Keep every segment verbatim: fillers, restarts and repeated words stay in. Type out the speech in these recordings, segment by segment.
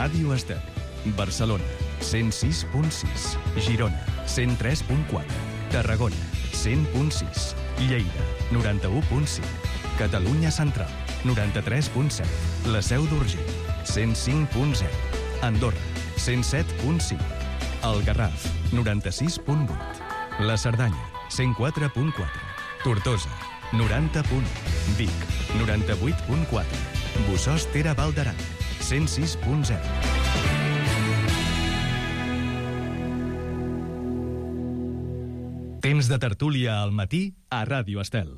Ràdio Estel. Barcelona, cent sis punt sis. Girona, cent tres punt quatre. Tarragona, cent punt sis. Lleida, noranta-u punt cinc. Catalunya Central, noranta-tres punt set. La Seu d'Urgell, cent cinc punt zero. Andorra, cent set punt cinc. El Garraf, noranta-sis punt vuit. La Cerdanya, cent quatre punt quatre. Tortosa, noranta punt u. Vic, noranta-vuit punt quatre. Bossòst Ter Val d'Aran, cent sis punt zero. Temps de tertúlia al matí a Ràdio Estel.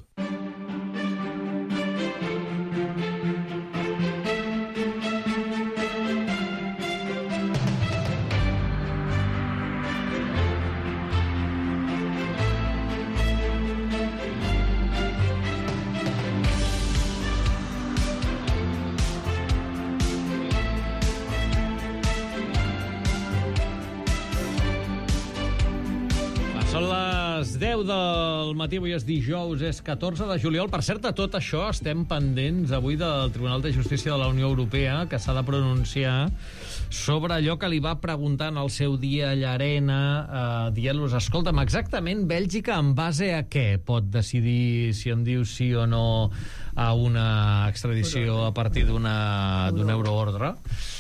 deu del matí, avui és dijous, és catorze de juliol. Per cert, de tot això estem pendents avui del Tribunal de Justícia de la Unió Europea, que s'ha de pronunciar sobre allò que li va preguntar en el seu dia a Llarena, eh, dient-los, escolta'm, exactament Bèlgica en base a què pot decidir si em diu sí o no a una extradició a partir d'una d'un euroordre?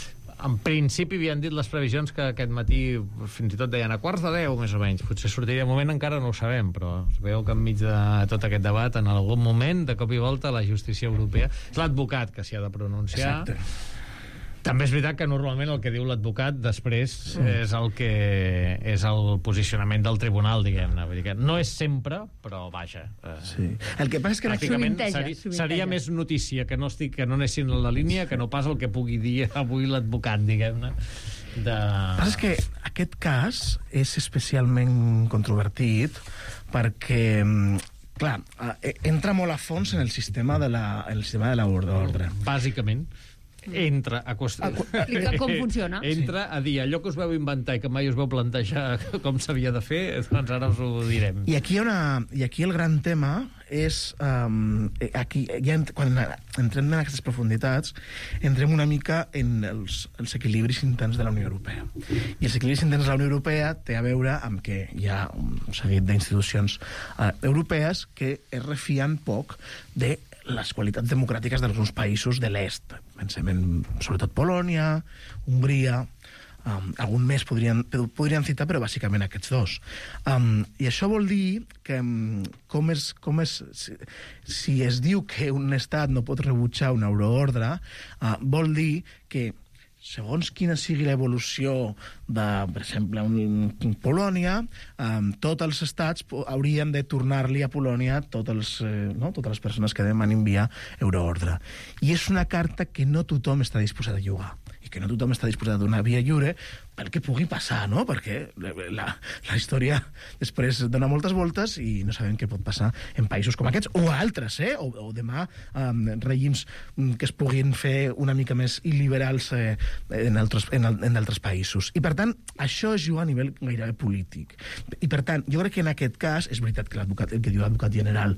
En principi havien dit les previsions que aquest matí fins i tot deien a quarts de deu, més o menys. Potser sortiria un moment, encara no ho sabem, però es veu que enmig de tot aquest debat, en algun moment, de cop i volta, la justícia europea... És l'advocat que s'hi ha de pronunciar. Exacte. També és veritat que normalment el que diu l'advocat després mm. és el que és el posicionament del tribunal, diguem-ne. Vull dir que no és sempre, però vaja. Eh, sí. El que passa és que pràcticament seria, seria més notícia que no estic que no anessin en la línia que no pas el que pugui dir avui l'advocat, diguem-ne. De... El que passa és que aquest cas és especialment controvertit perquè, clar, entra molt a fons en el sistema de la, el sistema de l'ordre. Bàsicament. Entra a qüestió... Com funciona. Entra a dir allò que us veu inventar i que mai us veu plantejar com s'havia de fer, doncs ara us ho direm. I aquí, una, i aquí el gran tema és... Um, aquí, ja, quan entrem en aquestes profunditats, entrem una mica en els, els equilibris interns de la Unió Europea. I els equilibris interns de la Unió Europea té a veure amb que hi ha un seguit d'institucions uh, europees que es refien poc de les qualitats democràtiques d'alguns països de l'est. Pensem en, sobretot, Polònia, Hongria, um, algun més podrien, podrien citar, però bàsicament aquests dos. Um, I això vol dir que um, com és, com és, si, si es diu que un estat no pot rebutjar un euroordre, uh, vol dir que segons quina sigui l'evolució de, per exemple, un, un Polònia, eh, tots els estats haurien de tornar-li a Polònia tots els, eh, no? totes les persones que demanin via euroordre. I és una carta que no tothom està disposat a jugar, i que no tothom està disposat a donar via lliure pel que pugui passar, no? Perquè la, la història després dona moltes voltes i no sabem què pot passar en països com aquests, o altres, eh? O, o demà um, règims que es puguin fer una mica més il·liberals eh, en, altres, en, en altres països. I, per tant, això es juga a nivell gairebé polític. I, per tant, jo crec que en aquest cas, és veritat que l'advocat, el que diu l'advocat general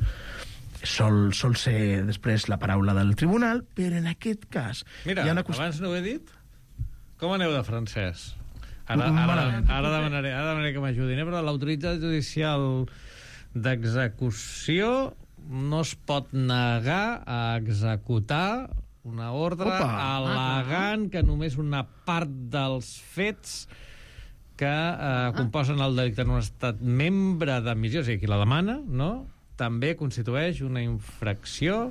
sol, sol ser després la paraula del tribunal, però en aquest cas... Mira, hi ha una qüestió... abans no ho he dit? Com aneu de francès? Ara, ara, ara, demanaré, ara demanaré que m'ajudin, eh? Però l'autoritat judicial d'execució no es pot negar a executar una ordre Opa. al·legant que només una part dels fets que eh, composen el delicte en un estat membre d'admissió, o sigui, qui la demana, no?, també constitueix una infracció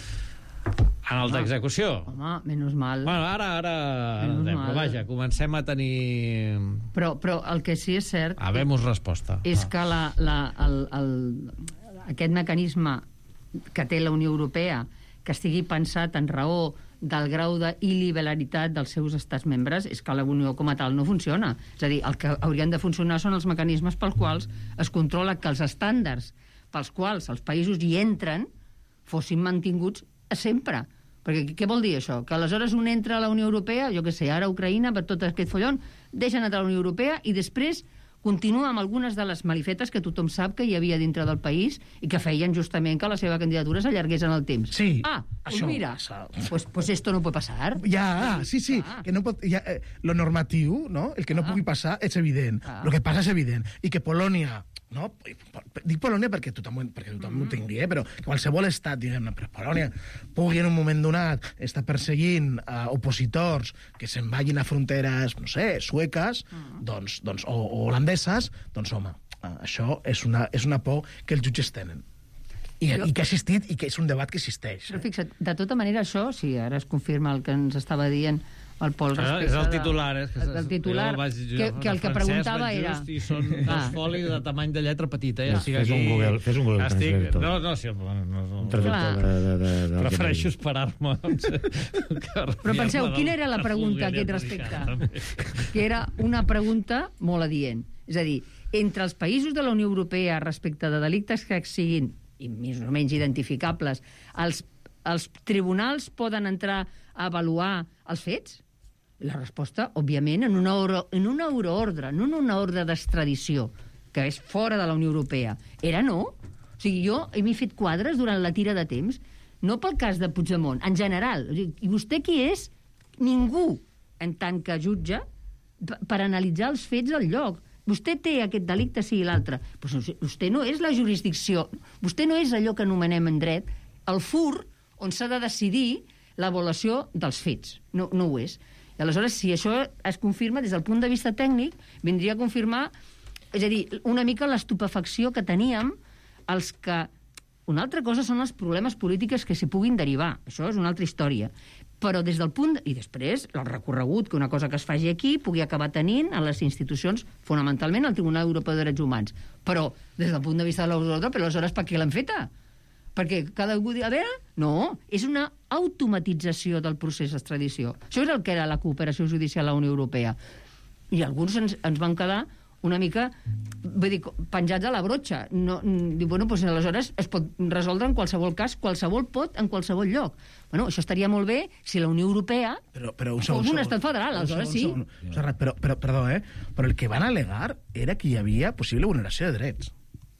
en el d'execució. Home, menys mal. Bueno, ara, ara... Anem, però vaja, comencem a tenir... Però, però el que sí és cert... Habemos resposta. És que la, la, el, el, aquest mecanisme que té la Unió Europea, que estigui pensat en raó del grau d'il·liberalitat dels seus estats membres, és que la Unió com a tal no funciona. És a dir, el que haurien de funcionar són els mecanismes pels quals es controla que els estàndards pels quals els països hi entren fossin mantinguts sempre. Perquè què vol dir això? Que aleshores un entra a la Unió Europea, jo què sé, ara Ucraïna, per tot aquest follon, deixen entrar a la Unió Europea i després, continua amb algunes de les malifetes que tothom sap que hi havia dintre del país i que feien justament que la seva candidatura s'allargués en el temps. Sí, ah, pues això mira, passa. pues, pues esto no puede pasar. Ja, sí, sí, Ah. que no pot, ja, eh, lo normatiu, no? El que no Ah. pugui passar és evident. Ah. El que passa és evident. I que Polònia, no? Dic Polònia perquè tothom, perquè tothom mm -hmm. ho tingui, eh? Però que qualsevol estat, diguem-ne, però Polònia pugui en un moment donat estar perseguint uh, opositors que se'n vagin a fronteres, no sé, sueques, mm. doncs, doncs, o, o holandeses, doncs, home, uh, això és una, és una por que els jutges tenen. I, Jo... i que ha existit i que és un debat que existeix. Però Eh? fixa't, de tota manera això, sí, ara es confirma el que ens estava dient el Pol respecte és el de- titular, eh? Que el titular, jo vaig, jo, que, que el que francès preguntava vaig era... just I són Ah. dos folis de tamany de lletra petita, eh? Ja, Estic fes aquí... un Google- fes un Google Estic... Translator. No, no, sí, no, no, no. Un traductor Clar. de, de, de, de, Prefereixo esperar-me. Però penseu, quina era la pregunta a aquest respecte? Que era una pregunta molt adient. És a dir, entre els països de la Unió Europea respecte de delictes que siguin i més o menys identificables, els, els tribunals poden entrar a avaluar els fets? La resposta, òbviament, en una, euro, en una euroordre, no en una ordre d'extradició, que és fora de la Unió Europea. Era no. O sigui, jo m'he fet quadres durant la tira de temps, no pel cas de Puigdemont, en general. O sigui, I vostè qui és? Ningú, en tant que jutge, per analitzar els fets al lloc. Vostè té aquest delicte, sí, i l'altre. Però vostè no és la jurisdicció, vostè no és allò que anomenem en dret el fur on s'ha de decidir l'avaluació dels fets. No, no ho és. I aleshores, si això es confirma des del punt de vista tècnic, vindria a confirmar, és a dir, una mica l'estupefacció que teníem els que... Una altra cosa són els problemes polítics que s'hi puguin derivar. Això és una altra història. Però des del punt... I després, el recorregut que una cosa que es faci aquí pugui acabar tenint a les institucions, fonamentalment al Tribunal Europeu de Drets Humans. Però, des del punt de vista de l'ordre, però aleshores per què l'han feta? Perquè cada algú diu, a veure, no, és una automatització del procés d'extradició. Això és el que era la cooperació judicial a la Unió Europea. I alguns ens, ens van quedar una mica, vull dir, penjats a la brotxa. No, diu, bueno, doncs aleshores es pot resoldre en qualsevol cas, qualsevol pot, en qualsevol lloc. Bueno, això estaria molt bé si la Unió Europea però, però un fos segon, un segon, estat federal, un aleshores sí. segon, segon. Serrat, però, però, perdó, eh? Però el que van alegar era que hi havia possible vulneració de drets.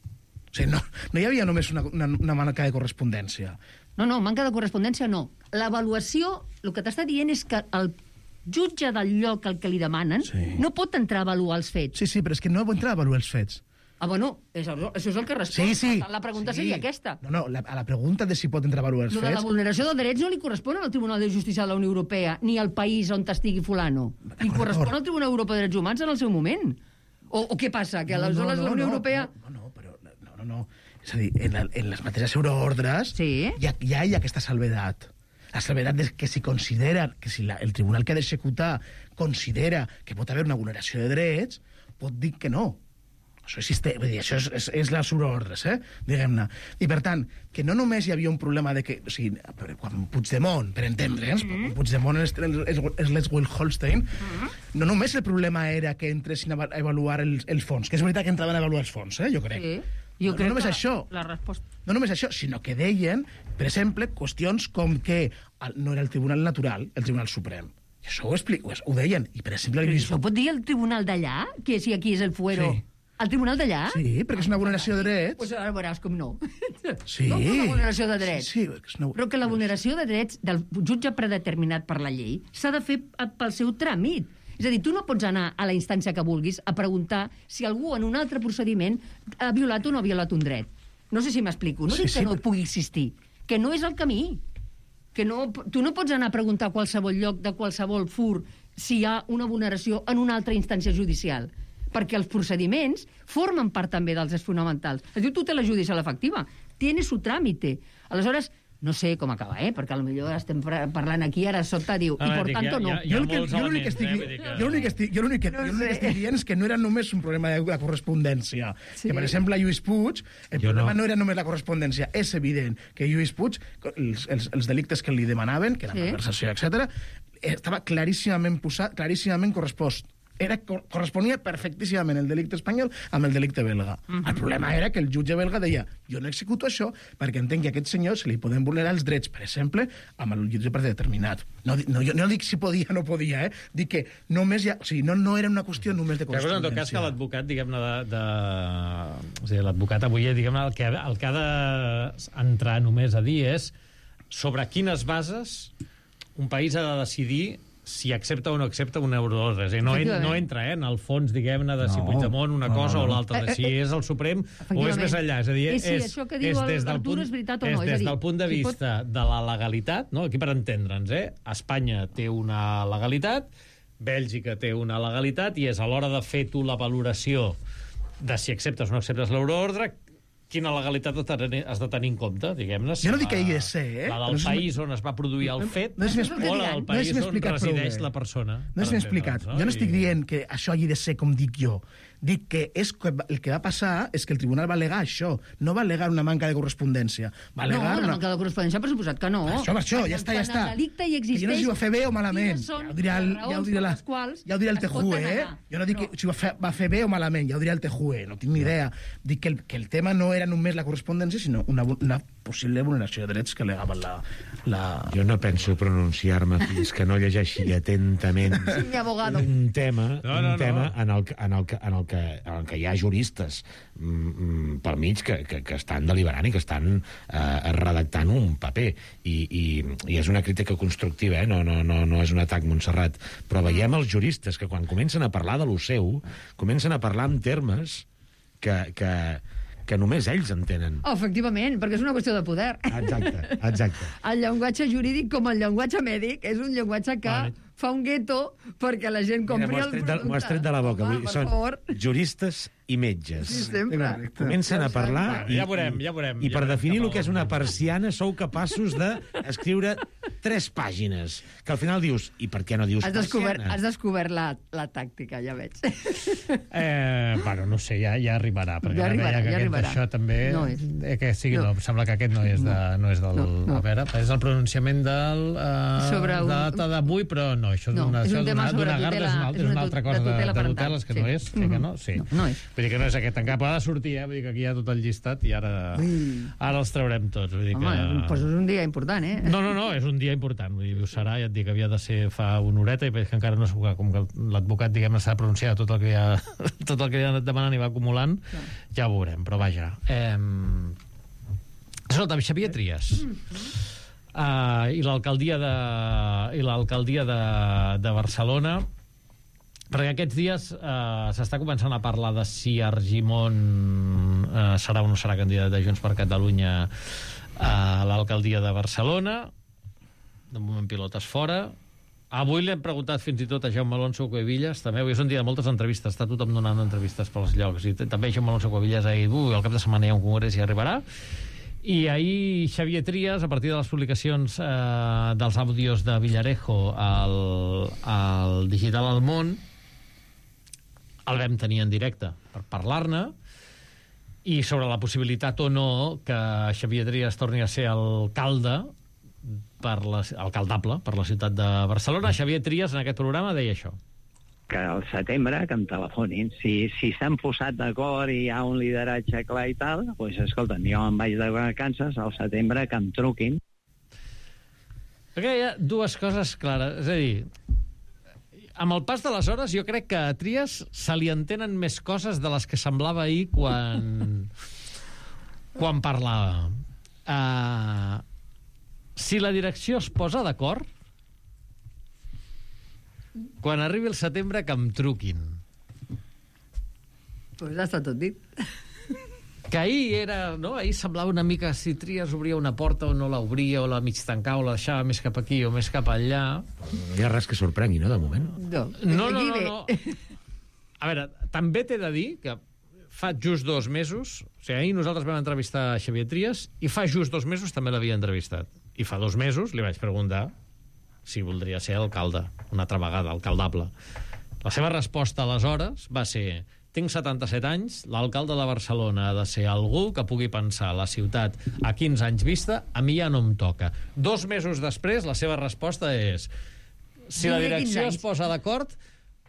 O sigui, no, no hi havia només una, una, una manca de correspondència. No, no, manca de correspondència no. L'avaluació, el que t'està dient és que el jutge del lloc al que li demanen Sí. no pot entrar a avaluar els fets. Sí, sí, però és que no pot entrar a avaluar els fets. Ah, bueno, és, això és el que respon. Sí, sí. Per tant, la pregunta sí. seria aquesta. No, no, la, a la pregunta de si pot entrar a avaluar els Lo de la fets... vulneració de drets no li correspon al Tribunal de Justícia de la Unió Europea ni al país on estigui fulano. Li correspon al Tribunal Europeu de Drets Humans en el seu moment. O, o què passa? Que aleshores la Unió no, Europea... No, no, no, però... No, no, no. És a dir, en, la, en les matèries euroordres Sí. ja, ja hi ha aquesta salvedat. La salvedat és que si considera, que si la, el tribunal que ha d'executar considera que pot haver una vulneració de drets, pot dir que no. Això existe, vull dir, això és, és, és les euroordres, eh? Diguem-ne. I per tant, que no només hi havia un problema de que... O sigui, quan Puigdemont, per entendre'ns, mm-hmm. Puigdemont és, és, és l'Eswell-Holstein, mm-hmm. no només el problema era que entressin a avaluar els, els fons, que és veritat que entraven a avaluar els fons, eh? Jo crec. Sí. Jo no, crec no només que això. La resposta... No només això, sinó que deien, per exemple, qüestions com que no era el Tribunal Natural, el Tribunal Suprem. I això ho explico, ho deien. I, per exemple... Però Lluís... això pot dir el tribunal d'allà? Que si aquí és el fuero... Sí. El tribunal d'allà? Sí, perquè és una vulneració de drets. Pues ara veuràs com no. Sí. Com una vulneració de drets? Sí, sí, és una... Però que la vulneració de drets del jutge predeterminat per la llei s'ha de fer pel seu tràmit. És a dir, tu no pots anar a la instància que vulguis a preguntar si algú en un altre procediment ha violat o no ha violat un dret. No sé si m'explico. No Sí, dic que sí, no però- pugui existir. Que no és el camí. Que no, tu no pots anar a preguntar a qualsevol lloc de qualsevol fur si hi ha una vulneració en una altra instància judicial. Perquè els procediments formen part també dels drets fonamentals. Es diu tutela judicial efectiva. Tiene su tràmite. Aleshores, no sé com acaba, eh? Perquè potser estem parlant aquí, ara sobte diu, i per tant no. Hi ha Jo l'únic que- molts jo l'únic que elements, estic eh? di- Vull dir que- jo l'únic que estic- jo l'únic que No jo l'únic que sé. estic dient és que no era només un problema de la correspondència. Sí. Que, per exemple, Lluís Puig, el Jo problema no. no era només la correspondència. És evident que Lluís Puig, els, els, els delictes que li demanaven, que era Sí. malversació, etcètera, estava claríssimament posat, claríssimament correspost. era, corresponia perfectíssimament el delicte espanyol amb el delicte belga. Mm-hmm. El problema era que el jutge belga deia jo no executo això perquè entenc que a aquest senyor se li poden vulnerar els drets, per exemple, amb el jutge predeterminat. No, no, jo no dic si podia o no podia, eh? Dic que només ja, o sigui, no, no era una qüestió només de correspondència. En tot cas, que l'advocat, diguem-ne, de, de... O sigui, l'advocat avui, diguem-ne, el que, el que ha d'entrar només a dir és sobre quines bases un país ha de decidir si accepta o no accepta un euroordre. És a dir, no, en, no entra eh, en el fons, diguem-ne, de no, si Puigdemont una no, cosa no, no. o l'altra, de si és el Suprem o és més enllà. És a dir, és, sí, és, és des del punt, és veritat o no. És des del punt de vista pot... de la legalitat, no? Aquí per entendre'ns, eh? Espanya té una legalitat, Bèlgica té una legalitat, i és a l'hora de fer tu la valoració de si acceptes o no acceptes l'euroordre, quina legalitat has de tenir en compte, diguem-ne? Si jo no dic la, que hi ha de ser, eh? La del no país on es va produir el fet no, no o la del país no on resideix la persona. No és ben explicat. No? Jo no estic dient que això hagi de ser com dic jo. Dic que és que el que va passar és que el tribunal va alegar això. No va alegar una manca de correspondència. Va alegar no, la una... manca de correspondència, per suposat que no. Això, això, ja està, ja està. El delicte hi existeix... Que jo no sé si ho va fer bé o malament. Ja ho dirà el, ja ho dirà la, ja ho dirà el T J U E, eh? Jo no dic que si ho va fer, va fer bé o malament, ja ho dirà el T J U E, no tinc ni idea. Dic que el, que el tema no era només la correspondència, sinó una, una possible vulneració de drets que alegaven la... la... Jo no penso pronunciar-me fins que no llegeixi atentament sí, un tema, no, no, un tema no. en, el, en, el, en, el que, en el que hi ha juristes mm, pel mig que, que, que estan deliberant i que estan eh, redactant un paper. I, i, i és una crítica constructiva, eh? no, no, no, no és un atac, Montserrat. Però veiem els juristes que quan comencen a parlar de lo seu, comencen a parlar en termes que... que que només ells entenen. Oh, efectivament, perquè és una qüestió de poder. Exacte, exacte. El llenguatge jurídic, com el llenguatge mèdic, és un llenguatge que vale. fa un gueto perquè la gent compri Mira, el producte. M'ho has tret de la boca. Home, Són favor. juristes i metges. Sí, sempre. Comencen a parlar i, ja veurem, ja veurem. I ja per veurem definir el que és una persiana sou capaços d'escriure tres pàgines, que al final dius, i per què no dius has descobert, persiana? Has descobert la, la tàctica, ja veig. Eh, bueno, no sé, ja, ja arribarà. Perquè ja arribarà, que ja aquest, arribarà. Això també... No és. Eh, que sigui, no. no. Sembla que aquest no és, de, no és del... No, no. A veure, és el pronunciament del... Uh, sobre un... de data d'avui, però no, això no, una, és un tema sobre tutela, tutela, és una, és una altra cosa de, de, de tuteles, que sí. no és, sí. que no? Sí. No, no és. Vull dir que no és aquest, encara ha de sortir, eh? Vull dir que aquí hi ha tot el llistat i ara, ara els traurem tots. Vull dir Home, que... pues és un dia important, eh? No, no, no, és un dia important. Vull dir, ho serà, ja et dic, havia de ser fa una horeta i veig que encara no és com que l'advocat, diguem, s'ha pronunciat tot el que ja, tot el que ja ha anat demanant i va acumulant, no. ja ho veurem, però vaja. Eh... Escolta, Xavier Trias. Uh, i l'alcaldia de, i l'alcaldia de, de Barcelona, perquè aquests dies eh, s'està començant a parlar de si Argimon eh, serà o no serà candidat de Junts per Catalunya a l'alcaldia de Barcelona. De moment pilotes fora. Avui li hem preguntat fins i tot a Jaume Alonso Cuevillas, també avui és un dia de moltes entrevistes, està tothom donant entrevistes pels llocs, i també Jaume Alonso Cuevillas ha dit, ui, al cap de setmana hi ha un congrés i arribarà. I ahir Xavier Trias, a partir de les publicacions eh, dels àudios de Villarejo al, al Digital al Món, el vam tenir en directe per parlar-ne, i sobre la possibilitat o no que Xavier Trias torni a ser alcalde per la, alcaldable per la ciutat de Barcelona. Xavier Trias en aquest programa deia això. Que al setembre que em telefonin. Si si s'han posat d'acord i hi ha un lideratge clar i tal, doncs escolta, jo em vaig de vacances al setembre que em truquin. Perquè hi ha dues coses clares. És a dir, amb el pas de les hores jo crec que a Trias se li entenen més coses de les que semblava ahir quan, quan parlava. Uh, si la direcció es posa d'acord, quan arribi el setembre que em truquin. Pues ja està tot dit. Que ahir era, no? Ahir semblava una mica si Trias obria una porta o no l'obria, o la mig tancava, o la deixava més cap aquí o més cap allà. No hi ha res que sorprengui, no, de moment? No, no, no, no, no. A veure, també t'he de dir que fa just dos mesos, o sigui, ahir nosaltres vam entrevistar Xavier Trias i fa just dos mesos també l'havia entrevistat. I fa dos mesos li vaig preguntar si voldria ser alcalde, una altra vegada, alcaldable. La seva resposta aleshores va ser: tinc setanta-set anys, l'alcalde de Barcelona ha de ser algú que pugui pensar la ciutat a quinze anys vista, a mi ja no em toca. Dos mesos després, la seva resposta és: si la direcció es posa d'acord,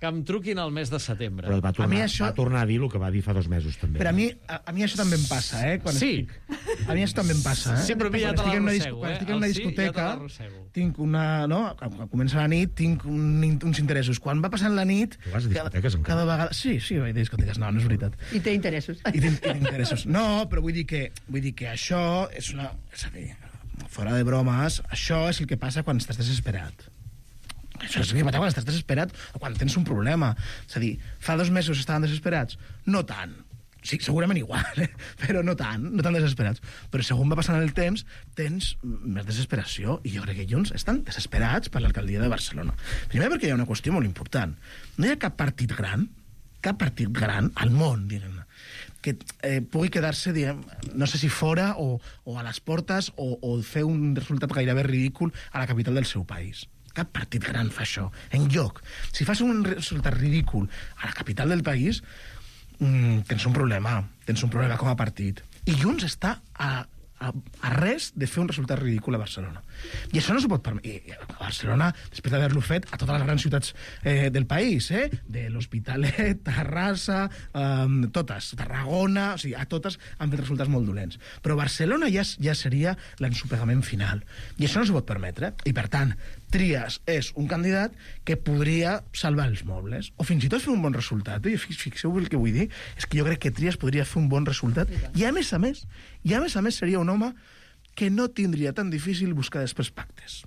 que em truquin al mes de setembre. Però va A tornar, mi això... això- va tornar a dir el que va dir fa dos mesos, també. Però a mi, a, a mi això també em passa, eh? Quan Sí. Estic, a mi això també em passa, eh? Sí, però a mi ja Quan te estic en una l'arrossego, disco- Quan eh? estic en una El sí, ja te discoteca, l'arrossego. tinc una... No? Quan quan comença la nit, tinc un, uns interessos. Quan va passant la nit... Tu vas a discoteques, encara? cada vegada... Sí, sí, vaig a discoteques. No, no és veritat. I té interessos. I tinc, tinc interessos. No, però vull dir que, vull dir que això és una... És a dir, fora de bromes, això és el que passa quan estàs desesperat. Això és el que passa quan estàs desesperat o quan tens un problema. És a dir, fa dos mesos estaven desesperats? No tant. Sí, segurament igual, eh? Però no tant, no tan desesperats. Però segons va passant el temps, tens més desesperació, i jo crec que Junts estan desesperats per l'alcaldia de Barcelona. Primer perquè hi ha una qüestió molt important. No hi ha cap partit gran, cap partit gran al món, diguem-ne, que eh, pugui quedar-se, diguem, no sé si fora o, o a les portes o, o fer un resultat gairebé ridícul a la capital del seu país. Cap partit gran fa això, enlloc. Si fas un resultat ridícul a la capital del país, mmm, tens un problema, tens un problema com a partit. I Junts està a, a, a res de fer un resultat ridícul a Barcelona. I això no s'ho pot permetre. I a Barcelona, després d'haver-lo fet a totes les grans ciutats eh, del país, eh? De l'Hospitalet, Terrassa, eh, totes, Tarragona, o sigui, a totes han fet resultats molt dolents. Però Barcelona ja, ja seria l'ensopegament final. I això no s'ho pot permetre. I, per tant, Trias és un candidat que podria salvar els mobles, o fins i tot fer un bon resultat. I fixeu el que vull dir, és que jo crec que Trias podria fer un bon resultat, i a més a més, i a més a més seria un home que no tindria tan difícil buscar després pactes.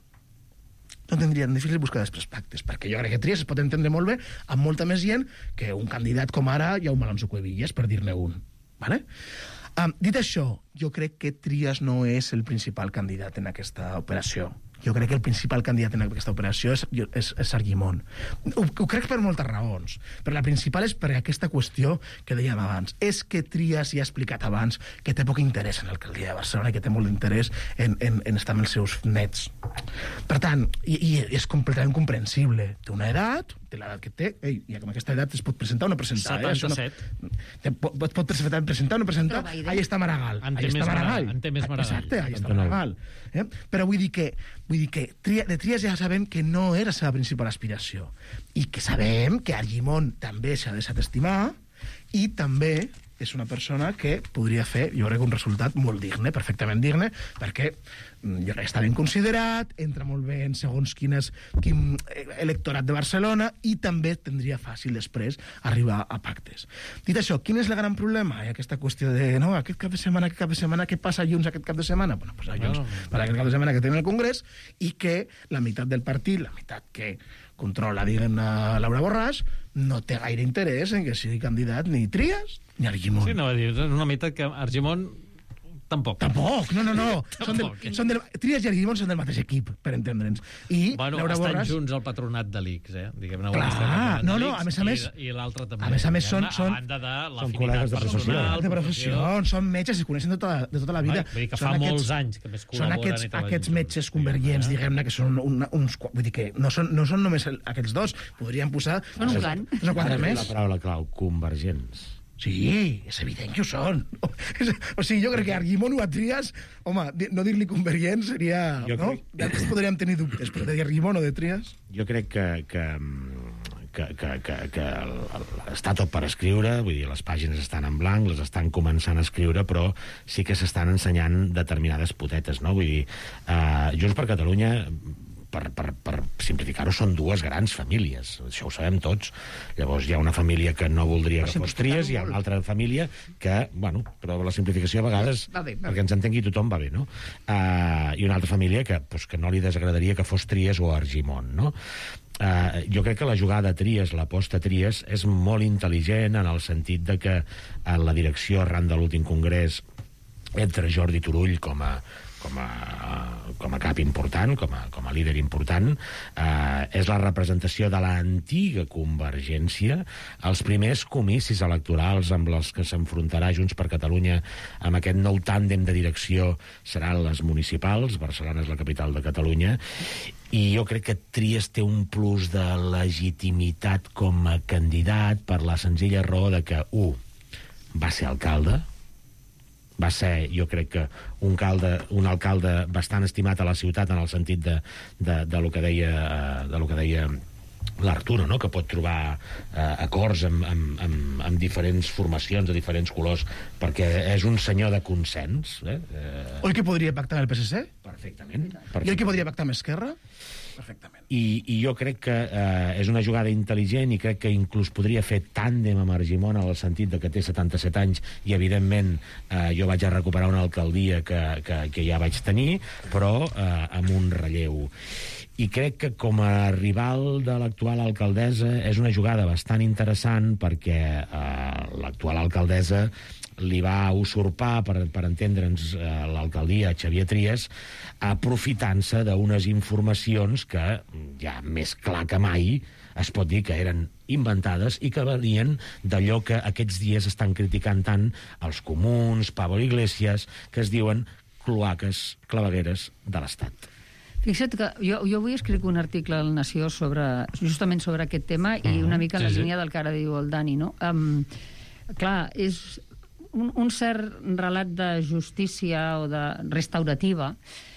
No tindria tan difícil buscar després pactes, perquè jo crec que Trias es pot entendre molt bé amb molta més gent que un candidat com ara Jaume Alonso Cuevillas, per dir-ne un. Vale? Um, dit això, jo crec que Trias no és el principal candidat en aquesta operació. Jo crec que el principal candidat en aquesta operació és, és, és Argimon. Ho, ho crec per moltes raons, però la principal és per aquesta qüestió que dèiem abans. És que Trias ja ha explicat abans que té poc interès en l'alcaldia de Barcelona i que té molt d'interès en, en, en estar amb els seus nets. Per tant, i, i és completament comprensible. Té una edat, té l'edat que té, ei, i amb aquesta edat es pot presentar o no presentar. setanta-set. Eh? No, pot, pot, pot presentar, presentar o no presentar. Ahí està Maragall. En té Ahí més està Maragall. En té més Maragall. Exacte, ahí està Maragall. Eh? Però vull dir que, vull dir que Tria, de Trias ja sabem que no era la seva principal aspiració, i que sabem que Argimon també s'ha deixat estimar, i també és una persona que podria fer, jo crec, un resultat molt digne, perfectament digne, perquè jo crec que està ben considerat, entra molt bé en segons quines, quin electorat de Barcelona, i també tindria fàcil després arribar a pactes. Dit això, quin és el gran problema? Hi ha aquesta qüestió de, no, aquest cap de setmana, aquest cap de setmana, què passa a Junts aquest cap de setmana? Bueno, pues a Junts, no. Per aquest cap de setmana que tenen el Congrés, i que la meitat del partit, la meitat que controla, diguem-ne, Laura Borràs, no té gaire interès en que sigui candidat ni Trias ni Argimon. Sí, no, va dir, una meitat que Argimon tampoc. Tampoc, no, no, no. Són del, Tampoc. són del, Trias i Argimon són del mateix equip, per entendre'ns. I Bueno, Laura estan Borràs... junts al patronat de l'I C S, eh? Diguem-ne, Clar, estan al patronat no, de no, l'I C S, a més a més- I, i l'altre també. a més a més són- diguem-ne, són- a banda de són l'afinitat col·legues de professió. personal, de professió, són metges, es coneixen de tota, de tota la vida. Vull dir que Són fa molts anys que més Són col·laboren aquests, i treballen aquests junts, metges diguem-ne, convergents, eh? diguem-ne, que són una, uns... Vull dir que no són, no són només el, aquests dos, podrien posar... Són un clan. Tres o quatre Ara més. la paraula clau, convergents. Sí, és evident que ho són. O sigui, jo crec que Argimon o a Trias, home, di- no dir-li convergent seria... Jo No? crec- Ja ens podríem tenir dubtes, però de dir Argimon o de Trias... Jo crec que, que, que, que, que, que el, el, està tot per escriure, vull dir, les pàgines estan en blanc, les estan començant a escriure, però sí que s'estan ensenyant determinades potetes, no? Vull dir, eh, Junts per Catalunya, per, per, per simplificar-ho, són dues grans famílies, això ho sabem tots. Llavors hi ha una família que no voldria que fos Trias, hi ha una altra família que, bueno, però la simplificació a vegades, Va bé, va bé. perquè ens entengui tothom, va bé, no? Uh, I una altra família que, pues, que no li desagradaria que fos Trias o Argimon, no? Uh, jo crec que la jugada a Trias, l'aposta a Trias, és molt intel·ligent en el sentit de que en la direcció arran de l'últim congrés entre Jordi Turull com a, com a, com a cap important, com a, com a líder important, eh, és la representació de l'antiga Convergència, els primers comicis electorals amb els que s'enfrontarà Junts per Catalunya amb aquest nou tàndem de direcció seran les municipals, Barcelona és la capital de Catalunya, i jo crec que Trias té un plus de legitimitat com a candidat per la senzilla raó de que, u, va ser alcalde, va ser, jo crec que, un, calde, un alcalde bastant estimat a la ciutat en el sentit de, de, de lo que deia, de lo que deia l'Arturo, no?, que pot trobar eh, acords amb, amb, amb, amb diferents formacions de diferents colors, perquè és un senyor de consens. Eh? Eh... Oi que podria pactar amb el P S C? Perfectament. I oi que podria pactar amb Esquerra? Perfectament. I, i jo crec que eh, és una jugada intel·ligent i crec que inclús podria fer tàndem amb Argimon en el sentit de que té setanta-set anys i, evidentment, eh, jo vaig a recuperar una alcaldia que, que, que ja vaig tenir, però eh, amb un relleu. I crec que com a rival de l'actual alcaldessa és una jugada bastant interessant perquè eh, l'actual alcaldessa li va usurpar, per, per entendre'ns, eh, l'alcaldia a Xavier Trias, aprofitant-se d'unes informacions que, ja més clar que mai, es pot dir que eren inventades i que venien d'allò que aquests dies estan criticant tant els comuns, Pablo Iglesias, que es diuen cloaques clavegueres de l'Estat. Fixa't que jo, jo avui escric un article al Nació sobre, justament sobre aquest tema i una mica en sí, la sí. línia del que ara diu el Dani, no? Um, clar, és un, un cert relat de justícia o de restaurativa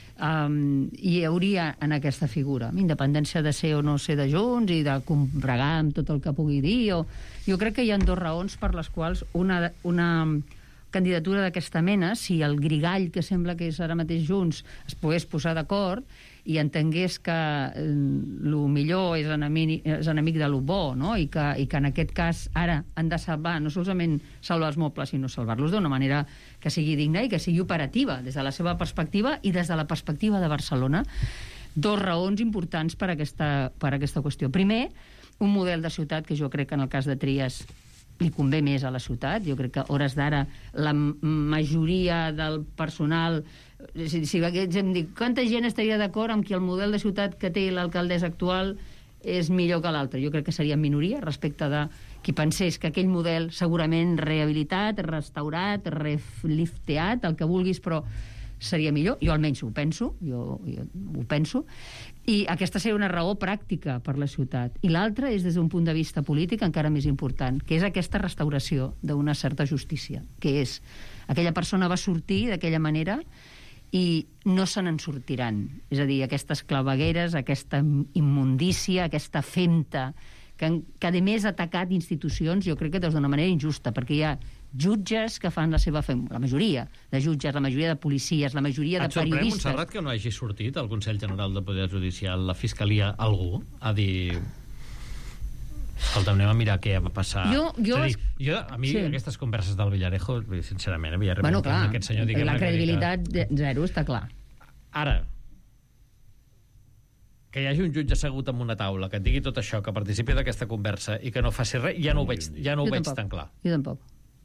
um, hi hauria en aquesta figura, amb independència de ser o no ser de Junts i de combregar amb tot el que pugui dir. O... Jo crec que hi ha dues raons per les quals una, una candidatura d'aquesta mena, si el grigall que sembla que és ara mateix Junts es pogués posar d'acord i entengués que eh, lo millor és enemic, és enemic de lo bo, no? I, que, i que en aquest cas ara han de salvar, no solament salvar els mobles, sinó salvar-los d'una manera que sigui digna i que sigui operativa des de la seva perspectiva i des de la perspectiva de Barcelona. Dos raons importants per a aquesta, per a aquesta qüestió. Primer, un model de ciutat que jo crec que en el cas de Trias li convé més a la ciutat. Jo crec que a hores d'ara la majoria del personal, si, si haguéssim dit quanta gent estaria d'acord amb que el model de ciutat que té l'alcaldessa actual és millor que l'altre, jo crec que seria minoria respecte de qui pensés que aquell model segurament rehabilitat, restaurat, reflifteat, el que vulguis, però seria millor. Jo almenys ho penso, jo, jo ho penso. I aquesta seria una raó pràctica per la ciutat. I l'altra és des d'un punt de vista polític encara més important, que és aquesta restauració d'una certa justícia, que és aquella persona va sortir d'aquella manera i no se n'en sortiran. És a dir, aquestes clavegueres, aquesta immundícia, aquesta femta, que, que a més ha atacat institucions, jo crec que d'una manera injusta, perquè hi ha jutges que fan la seva feina, la majoria de jutges, la majoria de policies, la majoria de periodistes. Et sorprèn, Montserrat, que no hagi sortit al Consell General del Poder Judicial, la Fiscalia, algú, a dir... Escolta, anem a mirar què va passar. Jo, jo... És a dir, jo a mi, sí. aquestes converses del Villarejo, sincerament, havia rebut bueno, clar, aquest senyor... La credibilitat que... zero, està clar. Ara, que hi hagi un jutge assegut en una taula, que et digui tot això, que participi d'aquesta conversa i que no faci res, ja no ho veig, ja no ho veig tan clar. Jo tampoc.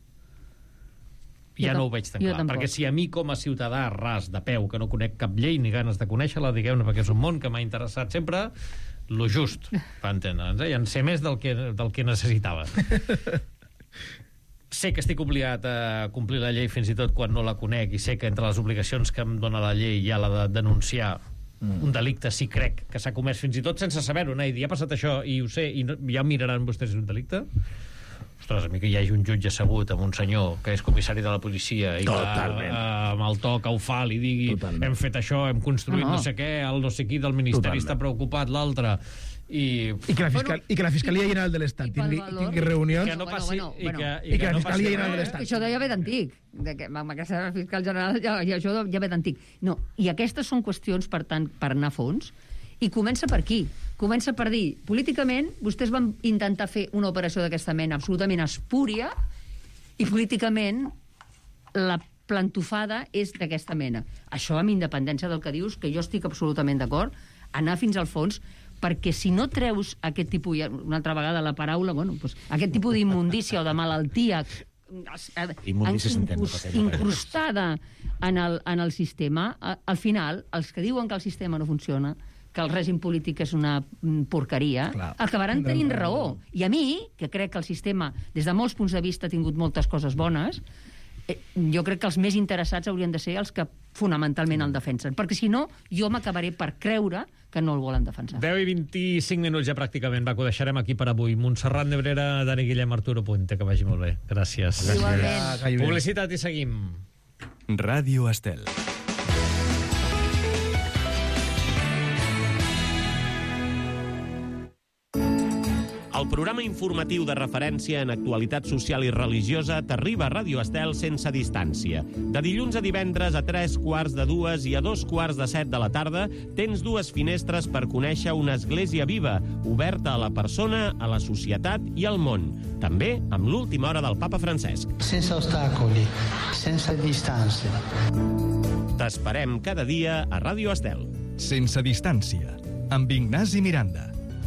Ja no ho veig tan clar, perquè si a mi com a ciutadà ras, de peu, que no conec cap llei ni ganes de conèixer-la, diguem-ne, perquè és un món que m'ha interessat sempre, lo just, per entendre'ns, eh? I en sé més del que, del que necessitava. Sé que estic obligat a complir la llei fins i tot quan no la conec, i sé que entre les obligacions que em dona la llei hi ha la de denunciar mm. un delicte, si crec que s'ha comès fins i tot sense saber-ho, i dir, ha passat això i ho sé, i no, ja miraran vostès si és un delicte. Ostres, a mi que hi hagi un jutge assegut amb un senyor que és comissari de la policia i Totalment. que uh, amb el to que ho fa li digui Totalment. Hem fet això, hem construït no, no. no sé què, el no sé qui del Ministeri Totalment. Està preocupat, l'altre i... I, que la fiscal... bueno, I que la Fiscalia General de l'Estat tingui, tingui reunions que no passi, bueno, bueno, i, que, bueno. i, i que que la no Fiscalia passi General de res. l'Estat. Això ja ve d'antic, de que amb aquesta fiscal general ja, ja, això ja ve d'antic. No, i aquestes són qüestions, per tant, per anar a fons. I comença per aquí. Comença per dir, políticament, vostès van intentar fer una operació d'aquesta mena absolutament espúria i políticament la plantofada és d'aquesta mena. Això, amb independència del que dius, que jo estic absolutament d'acord, anar fins al fons, perquè si no treus aquest tipus, una altra vegada la paraula, bueno, doncs, aquest tipus d'immundícia o de malaltia incrustada en el, en el sistema, al final, els que diuen que el sistema no funciona, que el règim polític és una porqueria, clar, acabaran tenint raó. I a mi, que crec que el sistema, des de molts punts de vista, ha tingut moltes coses bones, eh, jo crec que els més interessats haurien de ser els que fonamentalment el defensen. Perquè, si no, jo m'acabaré per creure que no el volen defensar. deu i vint-i-cinc minuts ja pràcticament. Va, que ho deixarem aquí per avui. Montserrat Nebrera, Dani Guillem, Arturo Puente, que vagi molt bé. Gràcies. Gràcies. Publicitat i seguim. Ràdio Estel. El programa informatiu de referència en actualitat social i religiosa t'arriba a Ràdio Estel sense distància. De dilluns a divendres a tres quarts de dues i a dos quarts de set de la tarda tens dues finestres per conèixer una església viva, oberta a la persona, a la societat i al món. També amb l'última hora del papa Francesc. Sense ostacoli, sense distància. T'esperem cada dia a Ràdio Estel. Sense distància, amb Ignasi Miranda.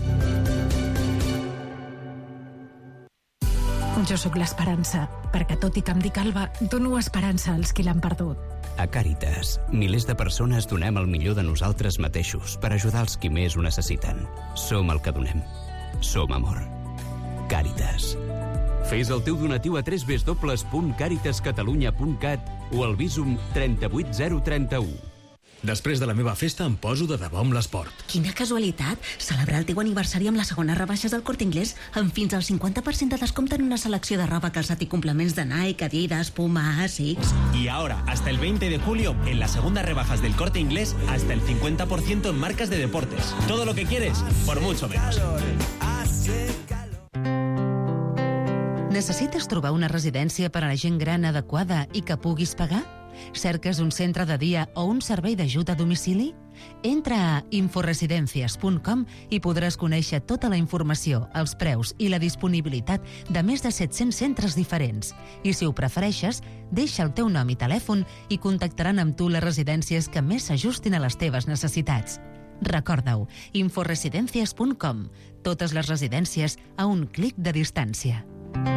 Jo sóc l'esperança, perquè tot i que em dic Alba, dono esperança als qui l'han perdut. A Càritas, milers de persones donem el millor de nosaltres mateixos per ajudar els qui més ho necessiten. Som el que donem. Som amor. Càritas. Fes el teu donatiu a w w w punt càritas catalunya punt cat o al Bizum trenta-vuit zero trenta-u. Després de la meva festa em poso de debò amb l'esport. Quina casualitat! Celebrar el teu aniversari amb les segones rebaixes del Corte Inglés amb fins al cinquanta per cent de descompte en una selecció de roba, calçat i complements de Nike, Adidas, Puma, Asics... Y ahora, hasta el veinte de julio, en las segundas rebajas del Corte Inglés, hasta el cincuenta por ciento en marcas de deportes. Todo lo que quieres, por mucho menos. Necessites trobar una residència per a la gent gran adequada i que puguis pagar? Cerques un centre de dia o un servei d'ajuda a domicili? Entra a inforesidencias punt com i podràs conèixer tota la informació, els preus i la disponibilitat de més de set-cents centres diferents. I si ho prefereixes, deixa el teu nom i telèfon i contactaran amb tu les residències que més s'ajustin a les teves necessitats. Recorda-ho, inforesidencias punt com. Totes les residències a un clic de distància.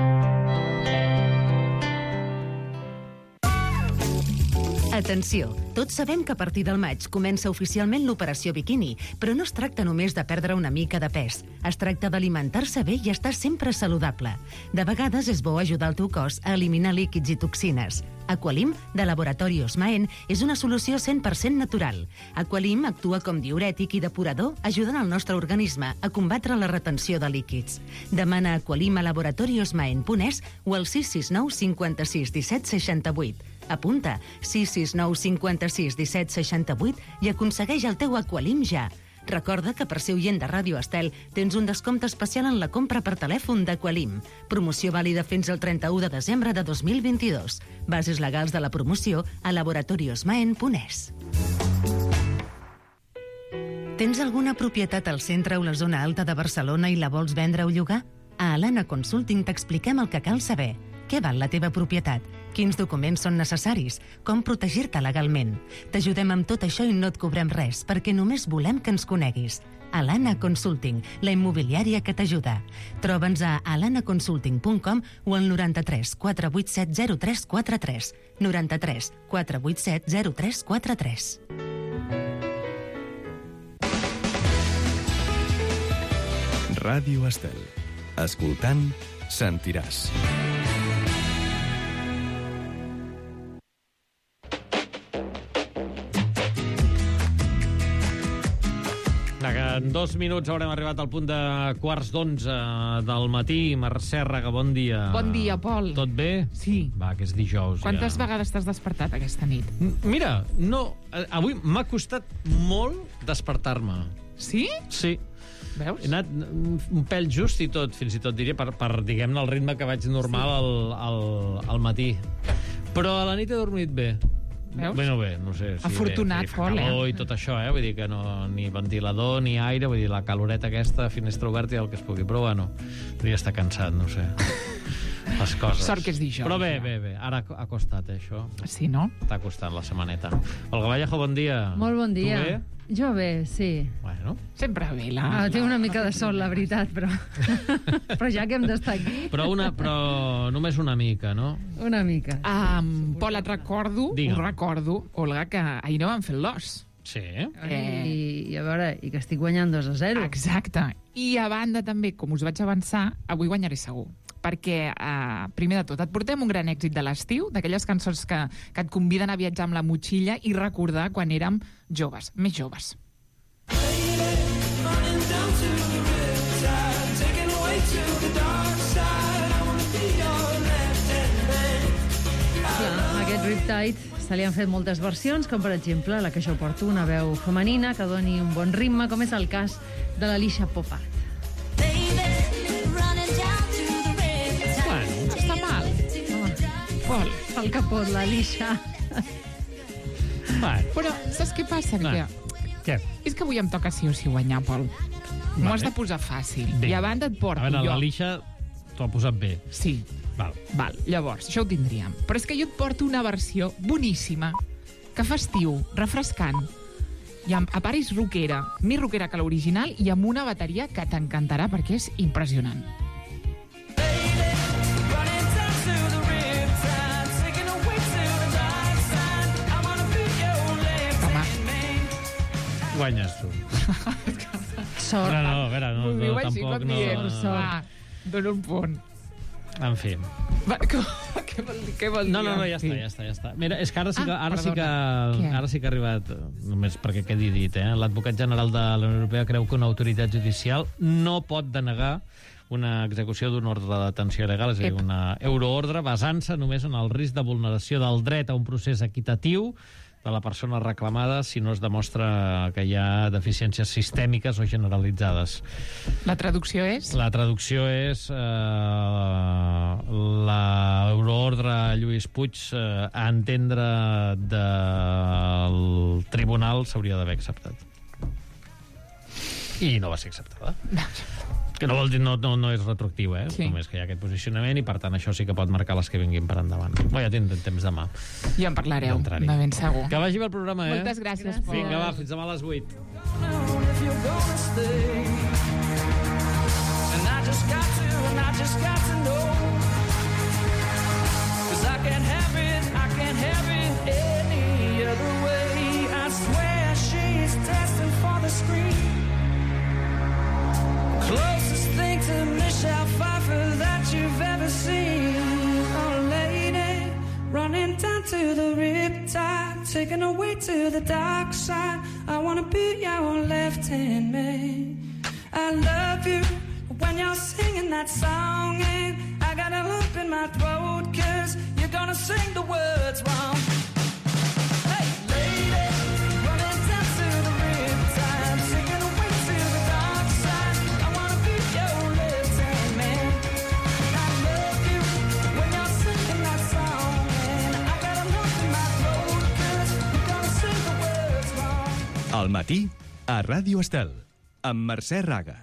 Atenció! Tots sabem que a partir del maig comença oficialment l'operació biquini, però no es tracta només de perdre una mica de pes. Es tracta d'alimentar-se bé i estar sempre saludable. De vegades és bo ajudar el teu cos a eliminar líquids i toxines. Aqualim, de Laboratori Osmaen, és una solució cent per cent natural. Aqualim actua com diürètic i depurador, ajudant el nostre organisme a combatre la retenció de líquids. Demana Aqualim a laboratori osmaen punt es o al sis sis nou cinquanta-sis disset seixanta-vuit. Apunta sis sis nou cinquanta-sis disset seixanta-vuit i aconsegueix el teu Aqualim ja. Recorda que per ser oient de Ràdio Estel tens un descompte especial en la compra per telèfon d'Aqualim. Promoció vàlida fins al trenta-u de desembre de dos mil vint-i-dos. Bases legals de la promoció a laboratori osmaen punt es. Tens alguna propietat al centre o la zona alta de Barcelona i la vols vendre o llogar? A Alana Consulting t'expliquem el que cal saber. Què val la teva propietat? Quins documents són necessaris? Com protegir-te legalment? T'ajudem amb tot això i no et cobrem res, perquè només volem que ens coneguis. Alana Consulting, la immobiliària que t'ajuda. Troba'ns a alana consulting punt com o al noranta-tres quatre vuit set zero tres quatre tres. noranta-tres quatre vuit set zero tres quatre tres. Ràdio Estel. Escoltant, sentiràs. En dos minuts haurem arribat al punt de quarts d'onze del matí. Mercè Raga, bon dia. Bon dia, Pol. Tot bé? Sí. Va, que és dijous. Quantes ja. vegades t'has despertat aquesta nit? Mira, no, avui m'ha costat molt despertar-me. Sí? Sí. Veus? He anat un pèl just i tot, fins i tot diria, per, per diguem-ne, el ritme que vaig normal sí. al, al, al matí. Però a la nit he dormit bé. Veus? Bé, no bé, no sé. Sí, afortunat, bé, Pol, eh? I tot això, eh? Vull dir que no, ni ventilador, ni aire, vull dir, la caloreta aquesta, finestra oberta i el que es pugui. Però, bueno, podria estar cansat, no sé. Les coses. Sort que és dijous. Però bé, ja. bé, bé. Ara ha costat, eh, això. Sí, no? Està costant la setmaneta. Olga Vallejo, bon dia. Molt bon dia. Tu bé? Jo bé, sí. Bueno. Sempre bé, la... Ah, tinc una mica de sol, la veritat, però... però ja que hem d'estar aquí... Però, una, però només una mica, no? Una mica. Um, Pol, et recordo, Digue'm. us recordo, Olga, que ahir no vam fer l'os. Sí. Eh... I, I a veure, i que estic guanyant dos a zero. Exacte. I a banda també, com us vaig avançar, avui guanyaré segur. Perquè, eh, primer de tot, et portem un gran èxit de l'estiu, d'aquelles cançons que, que et conviden a viatjar amb la motxilla i recordar quan érem joves, més joves. Clar, amb aquest Riptide se li han fet moltes versions, com per exemple la que jo porto, una veu femenina que doni un bon ritme, com és el cas de l'Alicia Popat. Pol. Pel capot, l'Alicia. Però saps què passa? Va. Que... Què? És que avui em toca sí o sí guanyar, Pol. M'ho has de posar fàcil. Bé. I a banda et porto A veure, jo. l'Alicia t'ho ha posat bé. Sí. Val. Val, llavors, això ho tindríem. Però és que jo et porto una versió boníssima, que fa estiu, refrescant, i amb, a part és rockera, més rockera que l'original, i amb una bateria que t'encantarà perquè és impressionant. Home. Guanyes tu. Sort. No, no, a veure, no, M'ho no, diu així, tampoc com no... dient, va, dono un punt. En fi. Va, què, què vol dir? Què vol dir? No, no, no, ja En fi. està, ja està, ja està. Mira, és que ara sí que, Ah, ara sí que, perdona. Què? ara sí que ha arribat, només perquè quedi dit, eh? L'advocat general de la Unió Europea creu que una autoritat judicial no pot denegar una execució d'un ordre de detenció legal, és a dir, Ep. una euroordre, basant-se només en el risc de vulneració del dret a un procés equitatiu de la persona reclamada si no es demostra que hi ha deficiències sistèmiques o generalitzades. La traducció és? La traducció és eh, l'euroordre Lluís Puig eh, a entendre del tribunal s'hauria d'haver acceptat. I no va ser acceptada. Que no vol dir, no, no, no és retroactiu, eh? Sí. Només que hi ha aquest posicionament i, per tant, això sí que pot marcar les que vinguin per endavant. Bé, ja tindrem temps demà. Ja en parlareu, d'entrar-hi. de ben segur. Que vagi bé el programa, eh? Moltes gràcies, Pol. Vinga, va, fins demà a les vuit. And I just got to, and I just got to know, 'cause I can't have it, I can't have it any other way. I swear she's destined for the screen. Closest thing to Michelle Pfeiffer that you've ever seen. Oh, lady, running down to the riptide, taken away to the dark side. I wanna be your left-hand man. I love you when you're singing that song, and I got a lump in my throat 'cause you're gonna sing the words wrong. Hey, lady, running down to the riptide, taken away to the dark side. I wanna be your left-hand man. I love you when you're singing that song, and I got a lump in my throat 'cause you're gonna sing the words wrong. Al matí, a Ràdio Estel, amb Mercè Raga.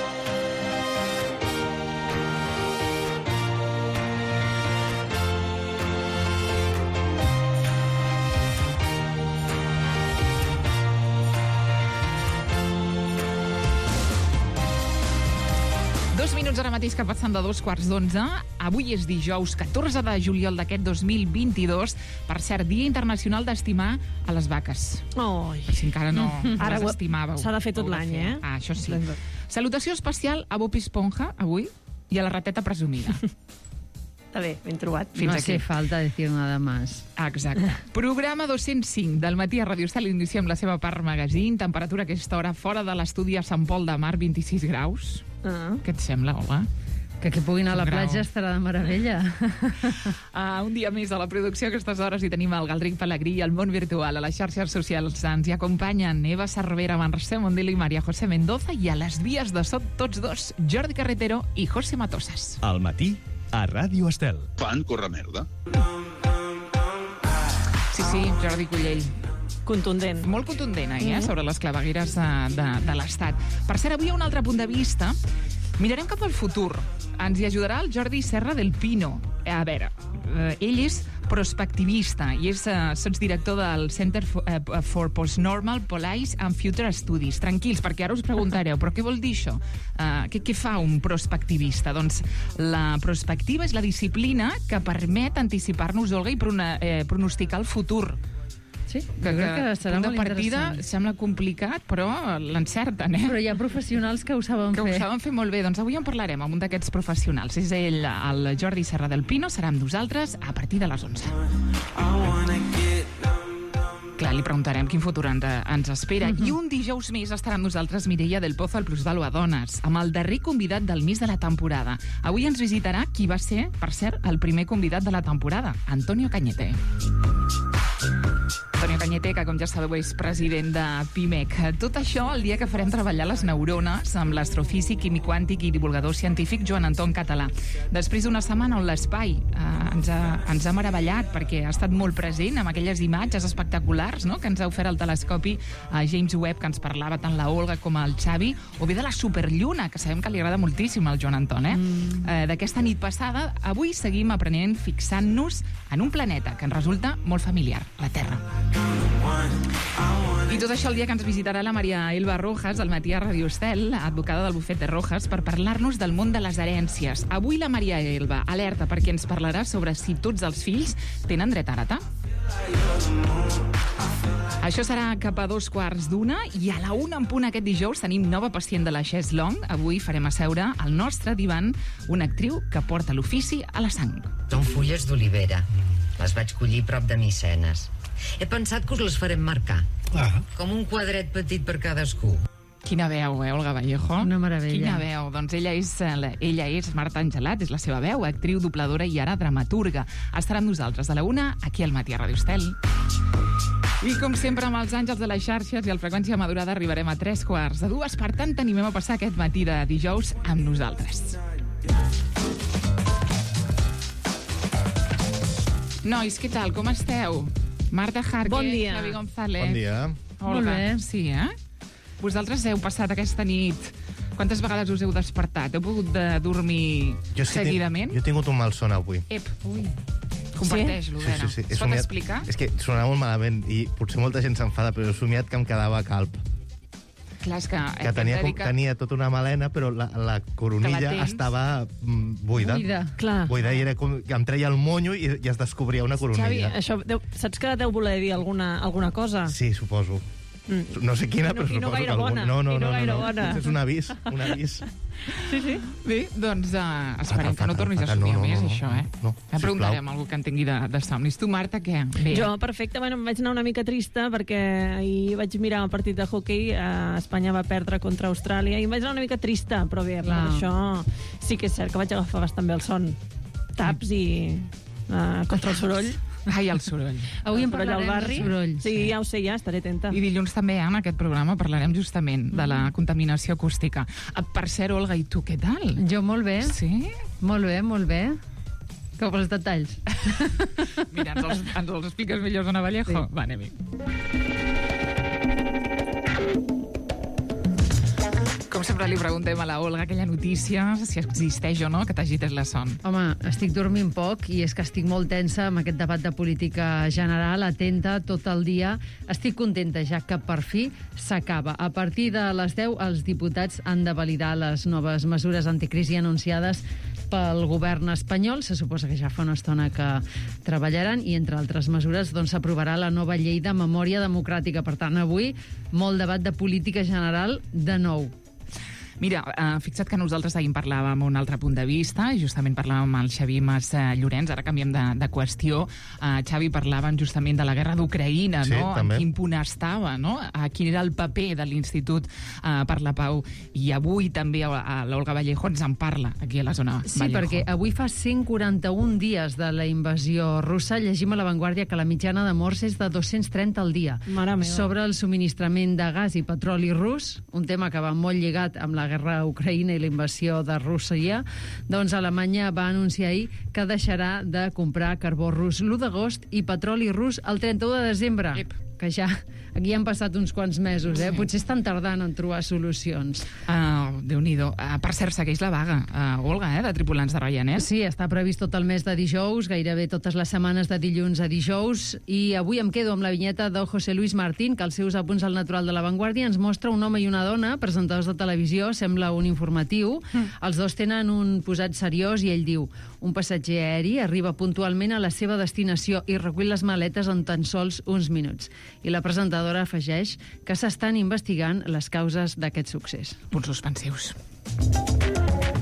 Dos minuts ara mateix que passen de dos quarts d'onze. Avui és dijous, catorze de juliol d'aquest dos mil vint-i-dos. Per cert, Dia Internacional d'Estimar a les vaques. Oi. Per si encara no Ara les ho- estimàveu. s'ha de fer tot Heu l'any, fer. eh? Ah, això sí. Salutació especial a Bob Esponja, avui, i a la rateta presumida. Està bé, ben trobat. Fins no aquí. hace falta decir nada más. Exacte. Programa dos-cents cinc del matí a Ràdio Estel. Iniciem la seva part magazine. Temperatura a aquesta hora fora de l'estudi a Sant Pol de Mar, vint-i-sis graus. Ah. Què et sembla, Olga? Que qui pugui anar a la Un grau. platja estarà de meravella. Uh, un dia més a la producció, a aquestes hores hi tenim el Galdric Pellegrí i el món virtual. A les xarxes socials ens hi acompanyen Eva Cervera, Mercè Mondelo i Maria José Mendoza, i a les vies de so tots dos, Jordi Carretero i José Matosas. Al matí, a Ràdio Estel. Fan corre merda. Sí, sí, Jordi Cullell. Contundent. Molt contundent, eh, Mhm. sobre les clavegueres de, de, de l'Estat. Per cert, avui hi ha un altre punt de vista. Mirarem cap al futur. Ens hi ajudarà el Jordi Serra del Pino. A veure, eh, ell és prospectivista i és eh, sotsdirector del Center for, eh, for Postnormal Policy and Future Studies. Tranquils, perquè ara us preguntareu, però què vol dir això? Eh, què, què fa un prospectivista? Doncs la prospectiva és la disciplina que permet anticipar-nos, Olga, i prona, eh, pronosticar el futur. Sí, Que, jo crec que serà punt molt de partida interessant. sembla complicat, però l'encerten, eh? Però hi ha professionals que ho saben que fer. ho saben fer molt bé. Doncs avui en parlarem amb un d'aquests professionals. És ell, el Jordi Serra del Pino, serà amb nosaltres a partir de les onze. Clar, li preguntarem quin futur ens, ens espera. Mhm. I un dijous més estarà amb nosaltres Mireia del Pozo, al Plusvalo a Dones, amb el darrer convidat del mes de la temporada. Avui ens visitarà qui va ser, per cert, el primer convidat de la temporada, Antonio Cañete. Antonio Cañete, que com ja sabeu és president de PIMEC. Tot això el dia que farem treballar les neurones amb l'astrofísic, químic quàntic i divulgador científic Joan Anton Català. Després d'una setmana on l'espai eh, ens, ha, ens ha meravellat perquè ha estat molt present amb aquelles imatges espectaculars, no?, que ens ha ofert el telescopi eh, James Webb, que ens parlava tant la Olga com el Xavi, o bé de la superlluna, que sabem que li agrada moltíssim al Joan Anton. Eh? Mm. Eh, D'aquesta nit passada, avui seguim aprenent fixant-nos en un planeta que ens resulta molt familiar, la Terra. I tot això el dia que ens visitarà la Maria Elba Rojas, al matí a Radio Estel, advocada del bufet de Rojas, per parlar-nos del món de les herències. Avui la Maria Elba, alerta, perquè ens parlarà sobre si tots els fills tenen dret a heretar. Això serà cap a dos quarts d'una i a la una en punt aquest dijous tenim nova pacient de la Chaise Longue. Avui farem asseure al nostre divan una actriu que porta l'ofici a la sang. Són fulles d'olivera. Les vaig collir prop de Micenes. He pensat que us les farem marcar. Ah. Com un quadret petit per cadascú. Quina veu, eh, Olga Vallejo? Una meravella. Quina veu. Doncs ella és, ella és Marta Angelat, és la seva veu, actriu, dobladora i ara dramaturga. Estarà amb nosaltres a la una, aquí al matí a Radio Estel. I com sempre amb els àngels de les xarxes i el Freqüència Madurada arribarem a tres quarts de dues. Per tant, t'animem a passar aquest matí de dijous amb nosaltres. Nois, què tal? Com esteu? Marta Jarque, bon dia. Xavi González. Bon dia. Olga. Molt bé. Sí, eh? Vosaltres heu passat aquesta nit... Quantes vegades us heu despertat? Heu pogut de dormir jo sí seguidament? Jo he tingut un malson avui. Ep, ui. Comparteix-lo, sí? Sí, sí, sí. Es pot somiat... explicar? És que sonava molt malament i potser molta gent s'enfada, però he somiat que em quedava calb. Clar, és que... Que tenia, com, que... tenia tota una melena, però la, la coronilla la estava mm, buida. Buida. Clar. Buida, i era com que em treia el monyo i, i es descobria una coronilla. Xavi, això deu, saps que deu voler dir alguna, alguna cosa? Sí, suposo. Mm. No sé quina, I no, però i no suposo gaire que bona, algun... No, no, i no no, gaire no, no. bona. És un avís, un avís. Sí, sí. Bé, doncs uh, esperem Fatal, que no tornis fatal, a somiar no, no, més, no, això, eh? no, ja preguntarem a algú que en tingui de, de somnis. Tu, Marta, què? Bé. Jo, perfecte. Bueno, em vaig anar una mica trista perquè ahir vaig mirar el partit de hoquei. Eh, Espanya va perdre contra Austràlia i em vaig anar una mica trista, però bé, per això sí que és cert que vaig agafar bastant bé el son. Taps i uh, contra el soroll. Ai, el soroll. Avui en Soroll al parlarem barri. de soroll. Sí, ja ho sé, ja, estaré atenta. I dilluns també, en aquest programa, parlarem justament de la contaminació acústica. Per cert, Olga, i tu què tal? Jo molt bé. Sí? Molt bé, molt bé. Que vols detalls? Mira, ens els, ens els expliques millor, Zona Vallejo? Sí. Va, anem-hi. Com sempre li preguntem a la Olga aquella notícia, si existeix o no, que t'agites la son. Home, estic dormint poc i és que estic molt tensa amb aquest debat de política general, atenta tot el dia. Estic contenta ja que per fi s'acaba. A partir de les deu, els diputats han de validar les noves mesures anticrisi anunciades pel govern espanyol. Se suposa que ja fa una estona que treballaran i, entre altres mesures, doncs, s'aprovarà la nova llei de memòria democràtica. Per tant, avui, molt debat de política general de nou. Mira, eh, fixa't que nosaltres ahir parlàvem un altre punt de vista, justament parlàvem amb el Xavi Mas eh, Llorenç, ara canviem de, de qüestió. Eh, Xavi, parlaven justament de la guerra d'Ucraïna, sí, no? També. En quin punt estava, no? A quin era el paper de l'Institut eh, per la Pau. I avui també a l'Olga Vallejo ens en parla, aquí a la zona Sí, Vallejo. perquè avui fa cent quaranta-un dies de la invasió russa. Llegim a La Vanguardia que la mitjana de morts és de dos-cents trenta al dia. Mare meva. Sobre el subministrament de gas i petroli rus, un tema que va molt lligat amb la guerra a Ucraïna i la invasió de Rússia, doncs Alemanya va anunciar ahir que deixarà de comprar carbó rus l'u d'agost i petroli rus el trenta-u de desembre. Ep. Que ja, aquí han passat uns quants mesos, eh? Sí. Potser estan tardant en trobar solucions. Uh, Déu-n'hi-do. Uh, per cert, segueix la vaga, uh, Olga, eh, de tripulants de Ryanair. Sí, està previst tot el mes de dijous, gairebé totes les setmanes de dilluns a dijous, i avui em quedo amb la vinyeta de José Luis Martín, que als seus apunts al natural de La Vanguardia ens mostra un home i una dona, presentadors de televisió, sembla un informatiu. Mm. Els dos tenen un posat seriós i ell diu: un passatger aeri arriba puntualment a la seva destinació i recull les maletes en tan sols uns minuts. I la presentadora afegeix que s'estan investigant les causes d'aquest succés. Punts suspensius.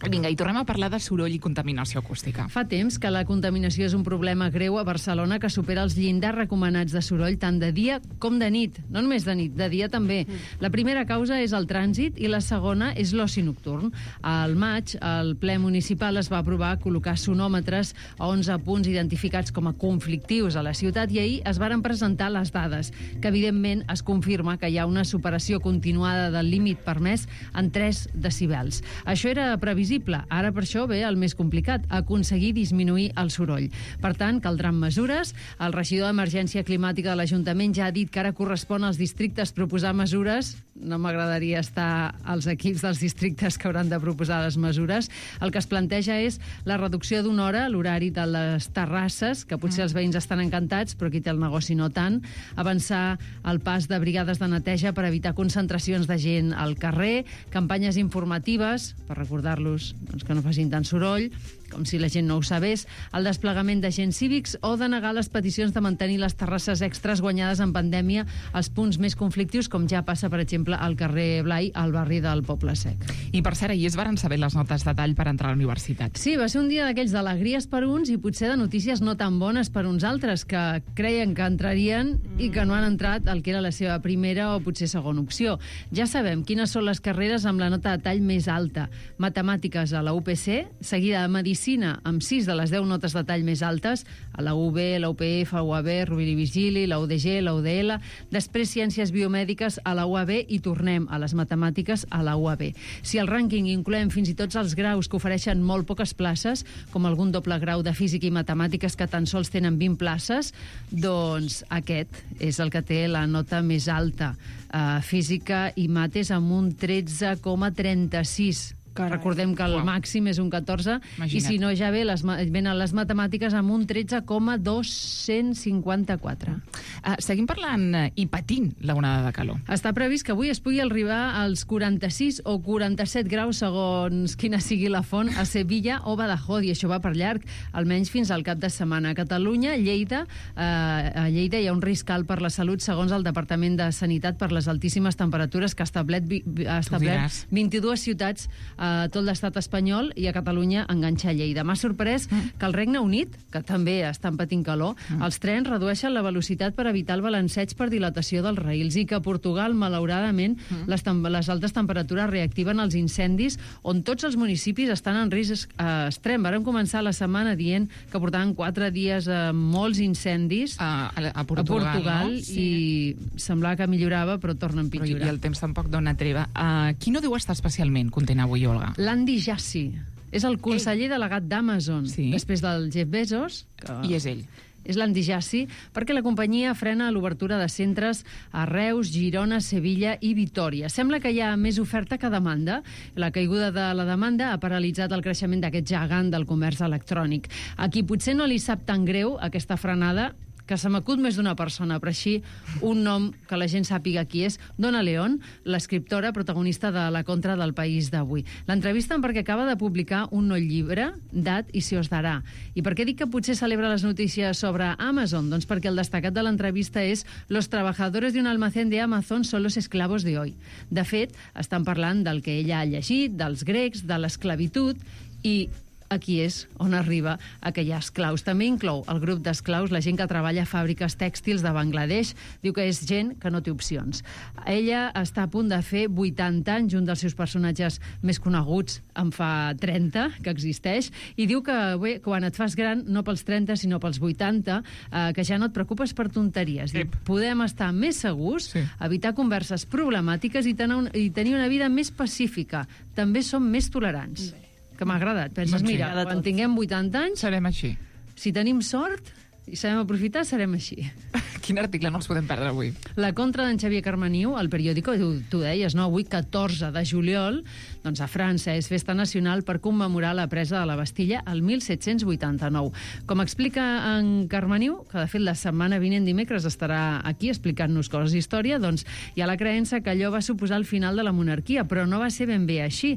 Vinga, i tornem a parlar de soroll i contaminació acústica. Fa temps que la contaminació és un problema greu a Barcelona que supera els llindars recomanats de soroll tant de dia com de nit. No només de nit, de dia també. La primera causa és el trànsit i la segona és l'oci nocturn. Al maig, el ple municipal es va aprovar col·locar sonòmetres a onze punts identificats com a conflictius a la ciutat i ahir es varen presentar les dades, que evidentment es confirma que hi ha una superació continuada del límit permès en tres decibels. Això era previsible. Ara per això ve el més complicat, aconseguir disminuir el soroll. Per tant, caldran mesures. El regidor d'Emergència Climàtica de l'Ajuntament ja ha dit que ara correspon als districtes proposar mesures. No m'agradaria estar als equips dels districtes que hauran de proposar les mesures. El que es planteja és la reducció d'una hora a l'horari de les terrasses, que potser els veïns estan encantats, però qui té el negoci no tant. Avançar el pas de brigades de neteja per evitar concentracions de gent al carrer, campanyes informatives per recordar-los doncs, que no facin tant soroll, com si la gent no ho sabés, el desplegament d'agents cívics o denegar les peticions de mantenir les terrasses extres guanyades en pandèmia als punts més conflictius, com ja passa, per exemple, al carrer Blai, al barri del Poble Sec. I per cert, ahir es varen saber les notes de tall per entrar a la universitat. Sí, va ser un dia d'aquells d'alegries per uns i potser de notícies no tan bones per uns altres, que creien que entrarien i que no han entrat el que era la seva primera o potser segona opció. Ja sabem quines són les carreres amb la nota de tall més alta. Matemàtiques a la U P C, seguida de Medicina amb sis de les deu notes de tall més altes, a la U B, la U P F, la U A B, Rovira i Virgili, la U D G, la U D L, després Ciències Biomèdiques a la U A B i tornem a les matemàtiques a la U A B. Si el rànquing incloem fins i tot els graus que ofereixen molt poques places, com algun doble grau de Física i Matemàtiques que tan sols tenen vint places, doncs aquest és el que té la nota més alta. Uh, Física i Mates amb un tretze coma trenta-sis. Carai. Recordem que el wow. màxim és un catorze. Imagina't. I si no ja ve les, venen les matemàtiques amb un tretze coma dos-cents cinquanta-quatre. Uh, seguim parlant uh, i patint la onada de calor. Està previst que avui es pugui arribar als quaranta-sis o quaranta-set graus, segons quina sigui la font, a Sevilla o Badajoz, i això va per llarg, almenys fins al cap de setmana. A Catalunya, Lleida, uh, a Lleida hi ha un risc alt per la salut, segons el Departament de Sanitat, per les altíssimes temperatures que ha establert, ha establert vint-i-dues ciutats a tot l'estat espanyol, i a Catalunya enganxa a Lleida. M'ha sorprès mm. que al Regne Unit, que també estan patint calor, mm. els trens redueixen la velocitat per evitar el balanceig per dilatació dels raïls, i que a Portugal, malauradament, mm. les, les altes temperatures reactiven els incendis, on tots els municipis estan en risc eh, extrem. Vàrem començar la setmana dient que portaven quatre dies a eh, molts incendis a, a, a Portugal, a Portugal no? Sí. I semblava que millorava, però torna a empitjorar. I el temps tampoc dona treva. Uh, qui no deu estar especialment content avui, Olga? L'Andy Jassy. És el conseller Ei. delegat d'Amazon, sí. després del Jeff Bezos. Que... I és ell. És l'Andy Jassy, perquè la companyia frena l'obertura de centres a Reus, Girona, Sevilla i Vitòria. Sembla que hi ha més oferta que demanda. La caiguda de la demanda ha paralitzat el creixement d'aquest gegant del comerç electrònic. A qui potser no li sap tan greu aquesta frenada, que se m'acut més d'una persona, però així un nom que la gent sàpiga qui és, Donna León, l'escriptora protagonista de La Contra del País d'avui. L'entrevisten perquè acaba de publicar un nou llibre, Dat i si os darà. I per què dic que potser celebra les notícies sobre Amazon? Doncs perquè el destacat de l'entrevista és «Los trabajadores de un almacén de Amazon son los esclavos de hoy». De fet, estan parlant del que ella ha llegit, dels grecs, de l'esclavitud, i aquí és on arriba a que hi ha esclaus. També inclou el grup d'esclaus, la gent que treballa a fàbriques tèxtils de Bangladesh. Diu que és gent que no té opcions. Ella està a punt de fer vuitanta anys, un dels seus personatges més coneguts en fa trenta, que existeix, i diu que bé, quan et fas gran, no pels trenta, sinó pels vuitanta, eh, que ja no et preocupes per tonteries. Diu, podem estar més segurs, sí. evitar converses problemàtiques i tenir, un, i tenir una vida més pacífica. També som més tolerants. Bé. Que m'ha agradat. Penses, sí, mira, quan tinguem vuitanta anys... Serem així. Si tenim sort i sabem aprofitar, serem així. Quin article no els podem perdre avui? La Contra d'en Xavier Carmaniu, al periòdico, tu, tu deies, no? Avui, catorze de juliol, doncs a França és festa nacional per commemorar la presa de la Bastilla el mil set-cents vuitanta-nou. Com explica en Carmaniu, que de fet la setmana vinent dimecres estarà aquí explicant-nos coses d'història, doncs hi ha la creença que allò va suposar el final de la monarquia, però no va ser ben bé així.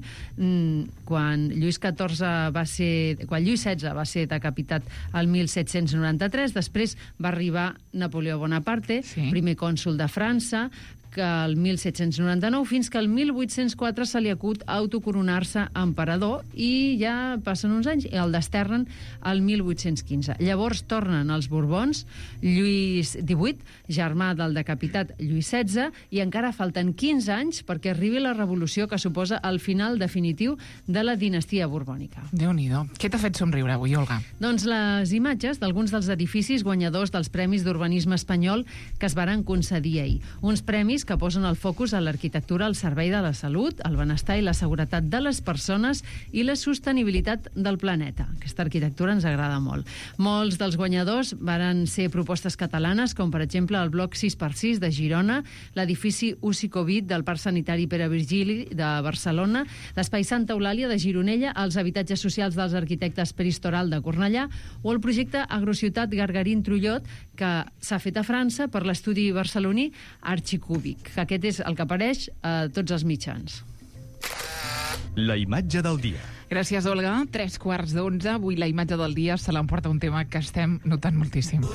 Quan Lluís catorze va ser... Quan Lluís setze va ser decapitat el mil set-cents noranta-tres, després va arribar Napoleó Bonaparte, sí. primer cònsol de França, que el mil set-cents noranta-nou, fins que el mil vuit-cents quatre se li acut autocoronar-se emperador i ja passen uns anys i el desterren al mil vuit-cents quinze. Llavors tornen els Borbons, Lluís divuit, germà del decapitat Lluís setze, i encara falten quinze anys perquè arribi la revolució que suposa el final definitiu de la dinastia borbònica. Déu-n'hi-do. Què t'ha fet somriure avui, Olga? Doncs les imatges d'alguns dels edificis guanyadors dels Premis d'Urbanisme Espanyol que es varen concedir ahir. Uns premis que posen el focus a l'arquitectura al servei de la salut, el benestar i la seguretat de les persones i la sostenibilitat del planeta. Aquesta arquitectura ens agrada molt. Molts dels guanyadors varen ser propostes catalanes, com per exemple el bloc sis per sis de Girona, l'edifici U C I Covid del Parc Sanitari Pere Virgili de Barcelona, l'Espai Santa Eulàlia de Gironella, els habitatges socials dels arquitectes Peristoral de Cornellà o el projecte Agrociutat Gargarín Trullot, que s'ha fet a França per l'estudi barceloní Archicúbic, que aquest és el que apareix a tots els mitjans. La imatge del dia. Gràcies, Olga. Tres quarts d'onze. Avui la imatge del dia se l'emporta un tema que estem notant moltíssim.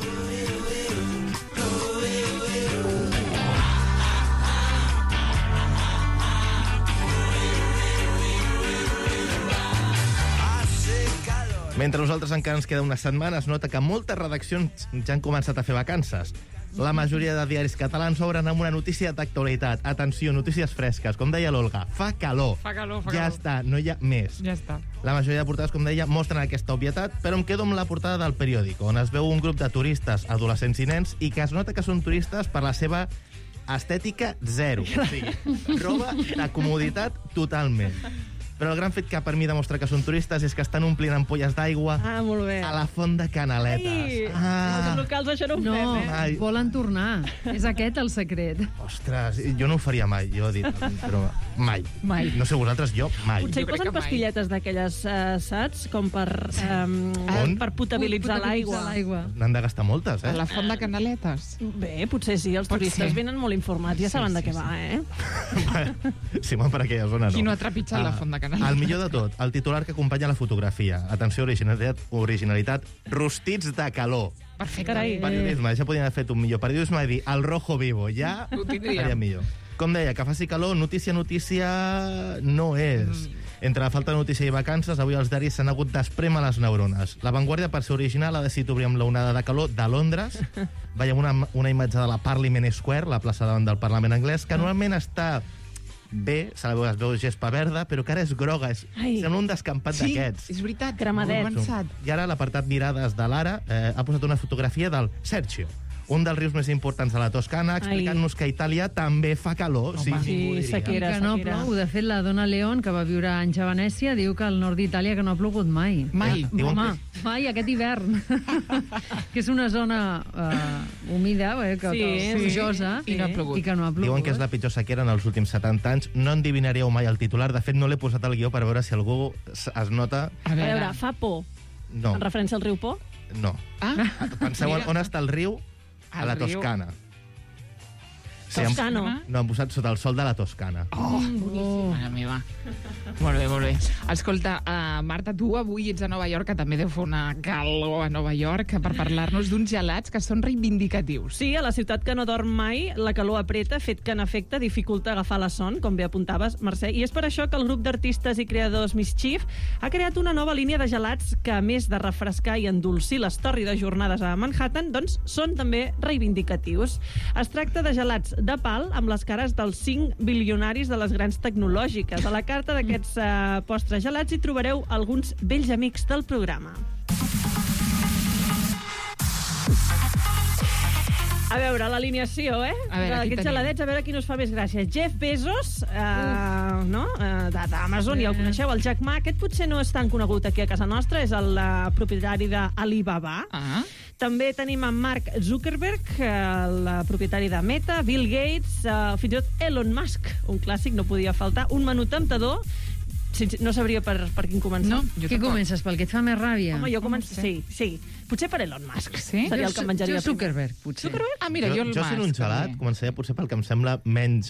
Mentre nosaltres encara ens queda una setmana, es nota que moltes redaccions ja han començat a fer vacances. La majoria de diaris catalans obren amb una notícia d'actualitat. Atenció, notícies fresques. Com deia l'Olga, fa calor. Fa calor, fa ja calor. està, no hi ha més. Ja està. La majoria de portades, com deia, mostren aquesta obvietat, però em quedo amb la portada del periòdico, on es veu un grup de turistes, adolescents i nens, i que es nota que són turistes per la seva estètica zero. O sigui, roba de comoditat totalment. Però el gran fet que per mi demostra que són turistes és que estan omplint ampolles d'aigua ah, molt bé. a la font de Canaletes. Ai, ah. els locals això no ho no, fem, eh? Ai. Volen tornar. És aquest el secret. Ostres, jo no ho faria mai, jo he dit, però mai. Mai. No sé vosaltres, jo mai. Potser hi posen pastilletes d'aquelles, uh, saps? Com per, um, On? per potabilitzar l'aigua. N'han de gastar moltes, eh? A la font de Canaletes. Bé, potser sí, els Pot turistes ser. venen molt informats, ja Sí, saben sí, de què sí. va, eh? Sí, home, per aquella zona no. Qui no ha trepitjat la font de Canaletes? El millor de tot, el titular que acompanya la fotografia. Atenció, originalitat, originalitat, rostits de calor. Perfecte. Carai. Periodisme, ja podien haver fet un millor periodisme i dir el rojo vivo, ja Ho tindríem. seria millor. Com deia, que faci calor, notícia, notícia no és. Entre la falta de notícia i vacances, avui els diaris s'han hagut d'esprémer les neurones. La Vanguardia, per ser original, ha decidit obrir amb l'onada de calor de Londres. Veiem una, una imatge de la Parliament Square, la plaça davant del Parlament anglès, que normalment està bé, se la veu, es veu gespa verda, però que ara és groga, és, sembla un descampat Sí, d'aquests. és veritat. Cremadet. Molt avançat. I ara l'apartat Mirades de l'Ara eh, ha posat una fotografia del Sergio, un dels rius més importants de la Toscana, explicant-nos que a Itàlia també fa calor. Home, sí, ningú diria. sequera, que no sequera. plou. De fet, la dona León, que va viure anys a Venècia, diu que al nord d'Itàlia que no ha plogut mai. Mai. Eh, Home, mai, aquest hivern. Que és una zona uh, humida, eh, que, Sí, que, sí. plujosa, I no ha plogut. i que no ha plogut. Diuen que és la pitjor sequera en els últims setanta anys. No endevinaríeu mai el titular. De fet, no l'he posat al guió per veure si algú es es nota... A A veure, veure, fa por. No, En referència al riu Po? no. Ah, Penseu mira. on està el riu? A El la riu. Toscana. Sí, han- Toscano. No, han posat sota el sol de la Toscana. Oh, oh. Mare meva. Molt bé, molt bé. Escolta, uh, Marta, tu avui ets a Nova York, que també deu fer una calor a Nova York, per parlar-nos d'uns gelats que són reivindicatius. Sí, a la ciutat que no dorm mai, la calor apreta, fet que en efecte dificulta agafar la son, com bé apuntaves, Mercè. I és per això que el grup d'artistes i creadors Mischief ha creat una nova línia de gelats que, a més de refrescar i endolcir les tòrrides jornades a Manhattan, doncs són també reivindicatius. Es tracta de gelats de pal amb les cares dels cinc bilionaris de les grans tecnològiques. A la carta d'aquests uh, postres gelats hi trobareu alguns vells amics del programa. A veure, l'alineació, eh? A veure, aquí Aquests tenim. geladets, a veure quin us fa més gràcia. Jeff Bezos, eh, no? Eh, d'Amazon, ja el coneixeu, el Jack Ma. Aquest potser no és tan conegut aquí a casa nostra, és el uh, propietari d'Alibaba. Ah. També tenim en Mark Zuckerberg, el propietari de Meta, Bill Gates, eh, fins i tot Elon Musk, un clàssic, no podia faltar, un menú temptador. No sabria per, per quin començar. No, Què comences? Pel que et fa més ràbia? Home, jo començo... Sí, sí. Potser per Elon Musk. Sí? Seria el que em menjaria Jo Zuckerberg, potser. Zuckerberg? Ah, mira, jo, jo, el jo sent Musk, un gelat, també. començaria potser pel que em sembla menys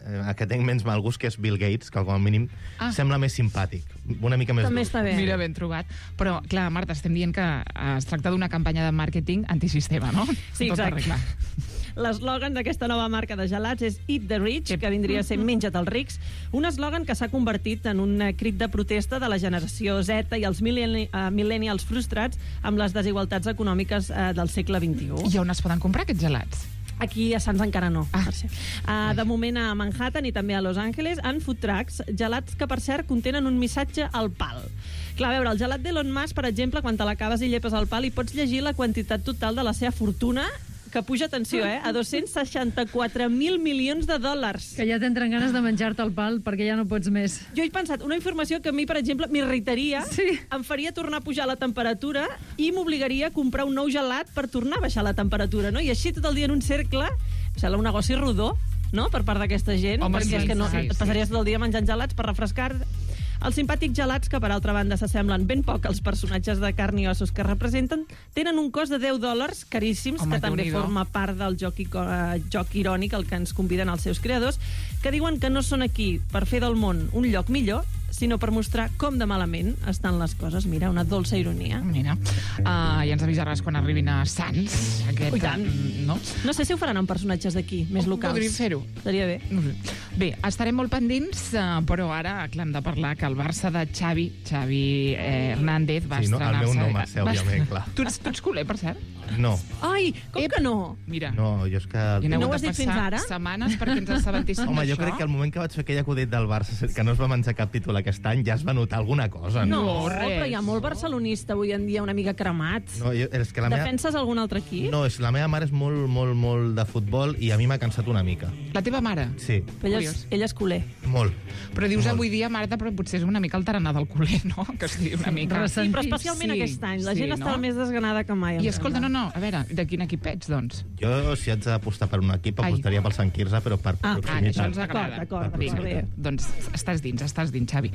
eh, que tinc menys mal gust, que és Bill Gates, que com a mínim Ah. sembla més simpàtic, una mica més També dur. està bé. Mira, ben trobat. Però, clar, Marta, estem dient que eh, es tracta d'una campanya de màrqueting antisistema, no? Sí, Tot exacte. arreglar. L'eslògan d'aquesta nova marca de gelats és Eat the Rich, que vindria a ser Menja't els rics, un eslògan que s'ha convertit en un crit de protesta de la generació Z i els millenni- uh, millennials frustrats amb les desigualtats econòmiques uh, del segle vint-i-u. I on es poden comprar aquests gelats? Aquí a Sants encara no. Ah. Uh, de moment a Manhattan i també a Los Angeles en food trucks, gelats que per cert contenen un missatge al pal. Clar, a veure, el gelat d'Elon Musk, per exemple, quan te l'acabes i llepes al pal i pots llegir la quantitat total de la seva fortuna, que puja, atenció, eh, a dos-cents seixanta-quatre mil milions de dòlars. Que ja t'entren ganes de menjar-te el pal perquè ja no pots més. Jo he pensat, una informació que a mi, per exemple, m'irritaria, sí. em faria tornar a pujar la temperatura i m'obligaria a comprar un nou gelat per tornar a baixar la temperatura, no? I així tot el dia en un cercle, em sembla un negoci rodó, no?, per part d'aquesta gent, Home, perquè sí, és que no, sí, et sí. passaries tot el dia menjant gelats per refrescar. Els simpàtics gelats, que per altra banda s'assemblen ben poc als personatges de carn i ossos que representen, tenen un cost de deu dòlars, caríssims, Home, que també Déu-n'hi-do. forma part del joc, ico- eh, joc irònic al que ens conviden els seus creadors, que diuen que no són aquí per fer del món un lloc millor, sinó per mostrar com de malament estan les coses. Mira, una dolça ironia. Mira, uh, ja ens avisaràs quan arribin a Sants. Aquest, Ui, tant. No? No sé si ho faran amb personatges d'aquí, més locals. Podríem fer-ho. Estaria bé. No sé. Bé, estarem molt pendents, uh, però ara clar, hem de parlar que el Barça de Xavi, Xavi eh, Hernández, va Sí, no? El estrenar-se... meu nom, Mercè, va òbviament, est- clar. Tu ets, tu ets culer, per cert? No, Ai, com que no? Mira, no, jo és que... i n'heu No ho hagut has de dit fins passar ara? setmanes perquè ens assabentéssim Home, jo d'això. crec que al moment que vaig fer aquell acudit del Barça, que no es va menjar cap títol aquest any, ja es va notar alguna cosa. No, No, res. però hi ha molt barcelonista avui en dia, una mica cremat. No, jo, és que la meva... Defenses algun altre equip? No, és, la meva mare és molt, molt, molt de futbol i a mi m'ha cansat una mica. La teva mare? Sí, Però ella, és, ella és culer. molt. Però dius Molt. avui dia, Marta, però potser és una mica el tarannà del culer, no? Que estigui una mica... Sí, però especialment Sí, aquest any. La sí, gent no? està més desganada que mai. em I escolta, sembla. no, no, a veure, de quin equip ets, doncs? Jo, si haig d'apostar per un equip, Ai. apostaria pel Sant Quirze, però per Ah, Ah, proximitat. això ens agrada. D'acord, d'acord, Vinga, bé. doncs estàs dins, estàs dins, Xavi.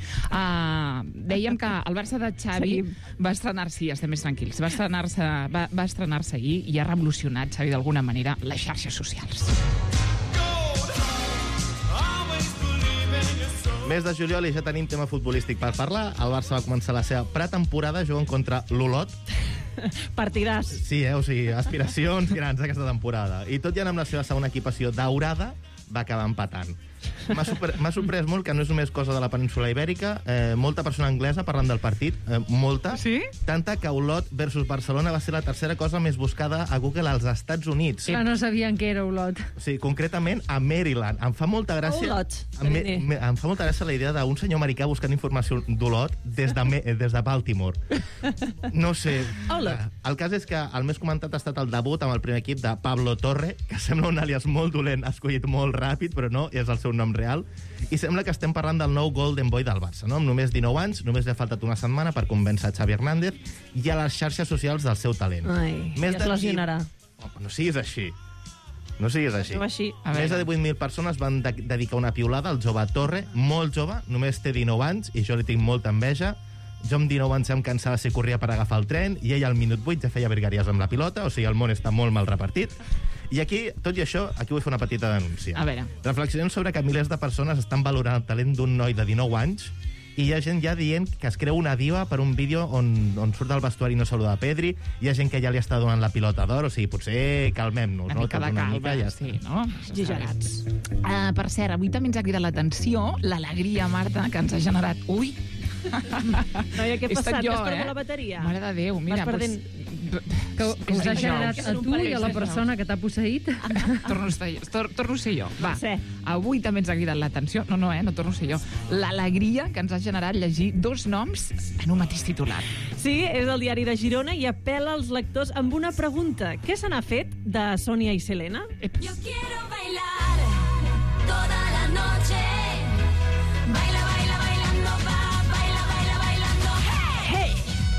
Uh, dèiem que el Barça de Xavi Seguim. va estrenar-se, sí, estem més tranquils, va estrenar-se va, va estrenar-se ahir i ha revolucionat, Xavi, d'alguna manera, les xarxes socials. Mes de juliol i ja tenim tema futbolístic per parlar. El Barça va començar la seva pretemporada jugant contra l'Olot. Partidàs. Sí, eh? O sigui, aspiracions grans aquesta temporada. I tot i anar amb la seva segona equipació daurada, va acabar empatant. M'ha super, m'ha sorprès molt que no és només cosa de la península Ibèrica, eh, molta persona anglesa parlant del partit, eh, molta, Sí? tanta que Olot versus Barcelona va ser la tercera cosa més buscada a Google als Estats Units. Que no sabien què era Olot. O sigui, concretament a Maryland. Em fa molta gràcia... Olot, em, me, mariner. me, em fa molta gràcia la idea d'un senyor americà buscant informació d'Olot des, de, me- des de Baltimore. No sé. Olot. El cas és que el més comentat ha estat el debut amb el primer equip de Pablo Torre, que sembla un àlies molt dolent, escollit molt ràpid, però no, és el seu nom real. I sembla que estem parlant del nou Golden Boy del Barça, no? Amb només dinou anys, només li ha faltat una setmana per convèncer Xavi Hernández i a les xarxes socials del seu talent. Ai, Més ja de es lesionarà. Home, no siguis així. No siguis així. No així. A Més de veure. divuit mil persones van de dedicar una piulada al jove Torre, molt jove, només té dinou anys, i jo li tinc molta enveja. Jo amb dinou anys em cansava si corria per agafar el tren, i ell al minut vuit ja feia virgueries amb la pilota, o sigui, el món està molt mal repartit. I aquí, tot i això, aquí vull fer una petita denúncia. A veure. Reflexionem sobre que milers de persones estan valorant el talent d'un noi de dinou anys i hi ha gent ja dient que es creu una diva per un vídeo on, on surt del vestuari i no saluda a Pedri, hi ha gent que ja li està donant la pilota d'or, o sigui, potser calmem-nos, Una no? mica de Tots una calma, mica, ja sí, està. no? Gigerats. Uh, per cert, avui també ens ha cridat l'atenció l'alegria, Marta, que ens ha generat... Ui! Noia, què ha He estat passat? jo, Que has perdut eh? la bateria? Mare de Déu, mira, Vas perdent... Que, que us ha generat a tu i a la persona que t'ha posseït. Torno a, ser, tor torno a ser jo. Va, Sí. avui també ens ha cridat l'atenció. No, no, eh, no torno a ser jo. L'alegria que ens ha generat llegir dos noms en un mateix titular. Sí, és el diari de Girona i apela als lectors amb una pregunta. Què se n'ha fet de Sònia i Selena? Yo quiero bailar toda la noche. Baila, baila, bailando, va, baila, baila, bailando. Hey! Boníssim.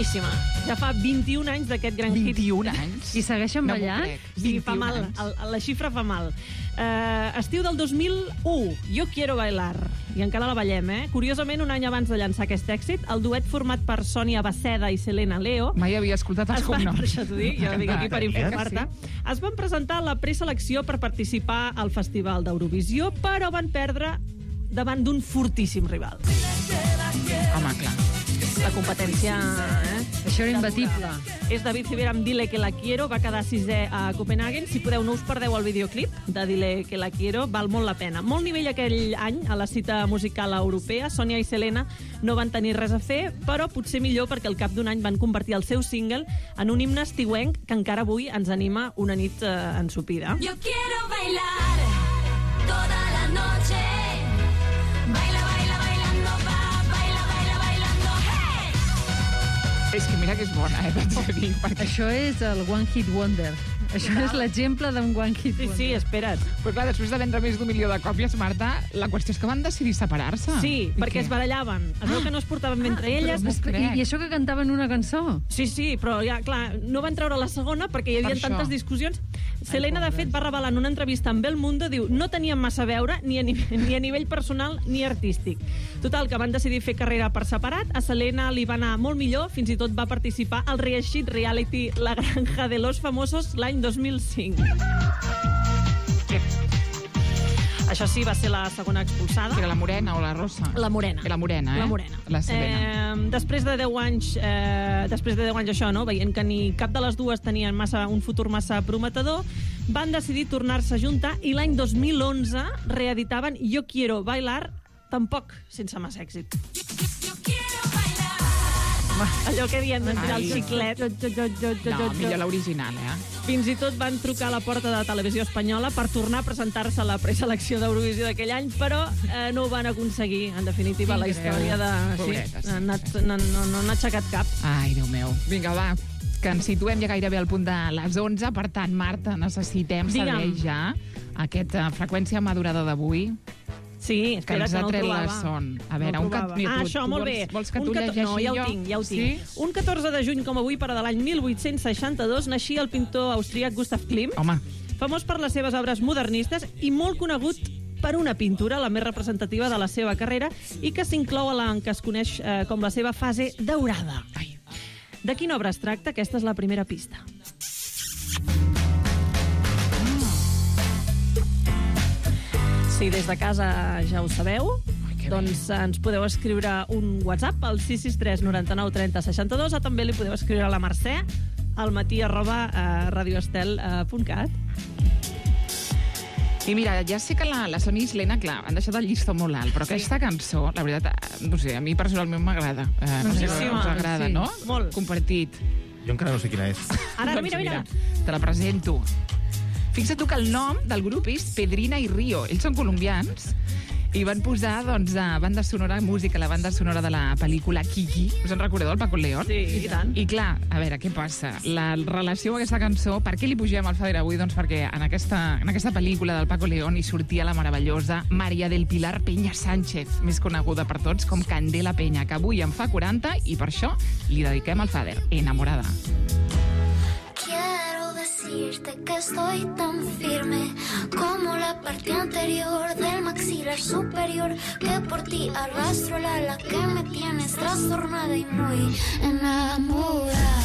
boníssima. Ja fa vint-i-un anys d'aquest gran hit. vint-i-un anys? I segueixen No m'ho ballant? crec. Sí, fa mal. El, la xifra fa mal. Uh, estiu del dos mil u, Yo quiero bailar. I encara la ballem, eh? Curiosament, un any abans de llançar aquest èxit, el duet format per Sònia Baceda i Selena Leo... Mai havia escoltat els es van, cognoms. per això t'ho dic, jo vinc aquí per informar-te. Es van presentar a la preselecció per participar al Festival d'Eurovisió, però van perdre davant d'un fortíssim rival. Home, clar. La competència... Eh? Això era imbatible. És David Civera amb Dile que la quiero, va quedar sisè a Copenhagen. Si podeu, no us perdeu el videoclip de Dile que la quiero, val molt la pena. Molt nivell aquell any a la cita musical europea. Sònia i Selena no van tenir res a fer, però potser millor perquè al cap d'un any van convertir el seu single en un himne estiuenc que encara avui ens anima una nit eh, ensopida. Yo quiero bailar toda la noche. Baila, baila, bailando, va, baila, baila, bailando, hey! És que mira que és bona, eh, t'haig de dir. Perquè... Això és el One Hit Wonder. Això és l'exemple d'un One Hit Sí, Wonder. sí, espera't. Però clar, després de vendre més d'un milió de còpies, Marta, la qüestió és que van decidir separar-se. Sí, I perquè què? es barallaven. Es veu que no es portaven bé entre elles. Però després- I, I això que cantaven una cançó? Sí, sí, però ja, clar, no van treure la segona perquè hi havia Per això. tantes discussions. Selena, de fet, va revelar en una entrevista amb El Mundo, diu, no teníem massa a veure ni a, ni, ni a nivell personal ni artístic. Total, que van decidir fer carrera per separat. A Selena li va anar molt millor, fins i tot va participar al reeixit reality La Granja de los Famosos l'any dos mil cinc. Això sí, va ser la segona expulsada. Que era la morena o la rosa? La morena. La morena, eh? La morena. La Selena. Eh, després de deu anys, eh, després de deu anys això, no? Veient que ni cap de les dues tenien massa, un futur massa prometedor, van decidir tornar-se a juntar i l'any dos mil onze reeditaven Yo quiero bailar, tampoc sense massa èxit. Allò que diem de tirar el Ai. xiclet. Jo, jo, jo, jo, jo, No, jo. millor l'original, eh? Fins i tot van trucar a la porta de Televisió Espanyola per tornar a presentar-se a la preselecció d'Eurovisió d'aquell any, però eh, no ho van aconseguir. En definitiva, la història de... Pobretes. Sí, no, no, no, no n'ha aixecat cap. Ai, Déu meu. Vinga, va, que ens situem ja gairebé al punt de les onze. Per tant, Marta, necessitem Digue'm. saber ja aquesta freqüència madurada d'avui. Sí, que espera, ens que ha no el tret la trobava. son. A veure, No el un cat... trobava. Mira, Ah, tu, això, tu molt vols, bé. Vols que Un tu cator- llegeixi No, ja ho jo? tinc, ja ho Sí? tinc. Un catorze de juny com avui, però de l'any mil vuit-cents seixanta-dos, naixia el pintor austríac Gustav Klimt. Home. Famós per les seves obres modernistes i molt conegut per una pintura, la més representativa de la seva carrera, i que s'inclou a la que es coneix eh, com la seva fase daurada. Ai. De quina obra es tracta? Aquesta és la primera pista. Si des de casa ja ho sabeu, doncs ens podeu escriure un WhatsApp al sis sis tres noranta-nou trenta seixanta-dos, o també li podeu escriure a la Mercè al matí arroba eh, radioestel punt cat. I mira, ja sé que la, la Sònia i Selena, clar, han deixat el llistó molt alt, però aquesta cançó, la veritat, eh, no sé, a mi personalment m'agrada. Eh, no sé si Boníssima. us agrada, Sí, no? molt. Compartit. Jo encara no sé quina és. Ara, Doncs mira, mira. Te la presento. Fixa't tu que el nom del grup és Pedrina i Río. Ells són colombians i van posar, doncs, a banda sonora, música, la banda sonora de la pel·lícula Kiki. Us en recordeu, el Paco León? Sí, i tant. I clar, a veure, què passa? La relació amb aquesta cançó, per què li pugem al Fader avui? Doncs perquè en aquesta, en aquesta pel·lícula del Paco León hi sortia la meravellosa Maria del Pilar Peña Sánchez, més coneguda per tots com Candela Peña, que avui en fa quaranta i per això li dediquem al Fader, Enamorada. Quiero decirte que estoy tan firme como la parte anterior del maxilar superior, que por ti arrastro la ala que me tienes trastornada y muy enamorada.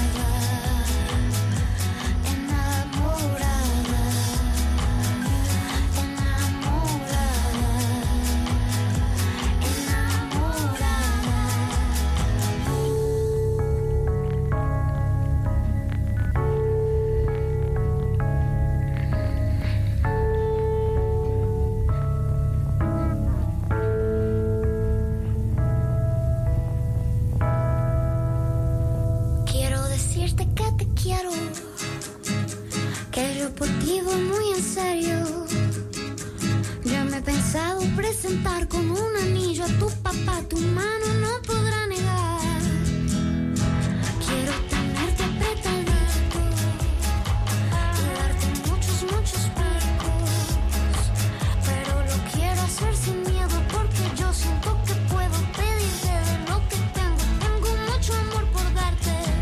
Quiero decirte que te quiero, que yo por ti voy muy en serio. Ya me he pensado presentar como un anillo a tu papá, tu mano no podrá negar. Quiero tenerte apretadito y darte muchos, muchos picos, pero lo quiero hacer sin miedo porque yo siento que puedo pedirte de lo que tengo. Tengo mucho amor por darte.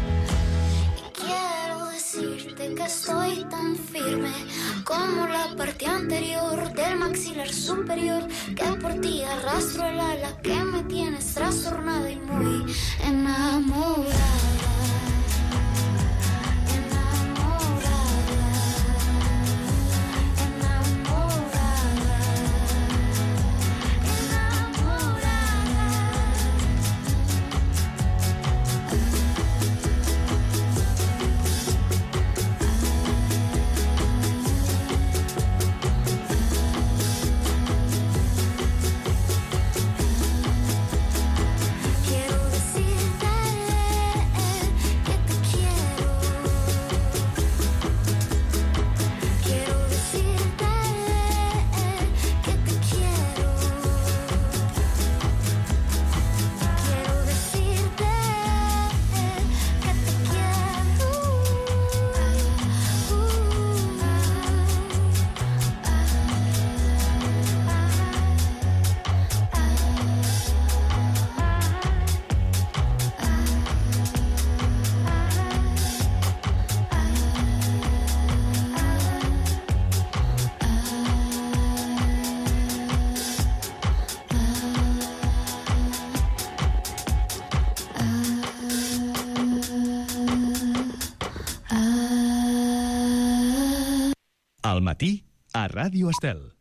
superior, que por ti arrastro el ala, que me tienes trastornada y muy enamorada. Al matí, a Ràdio Estel.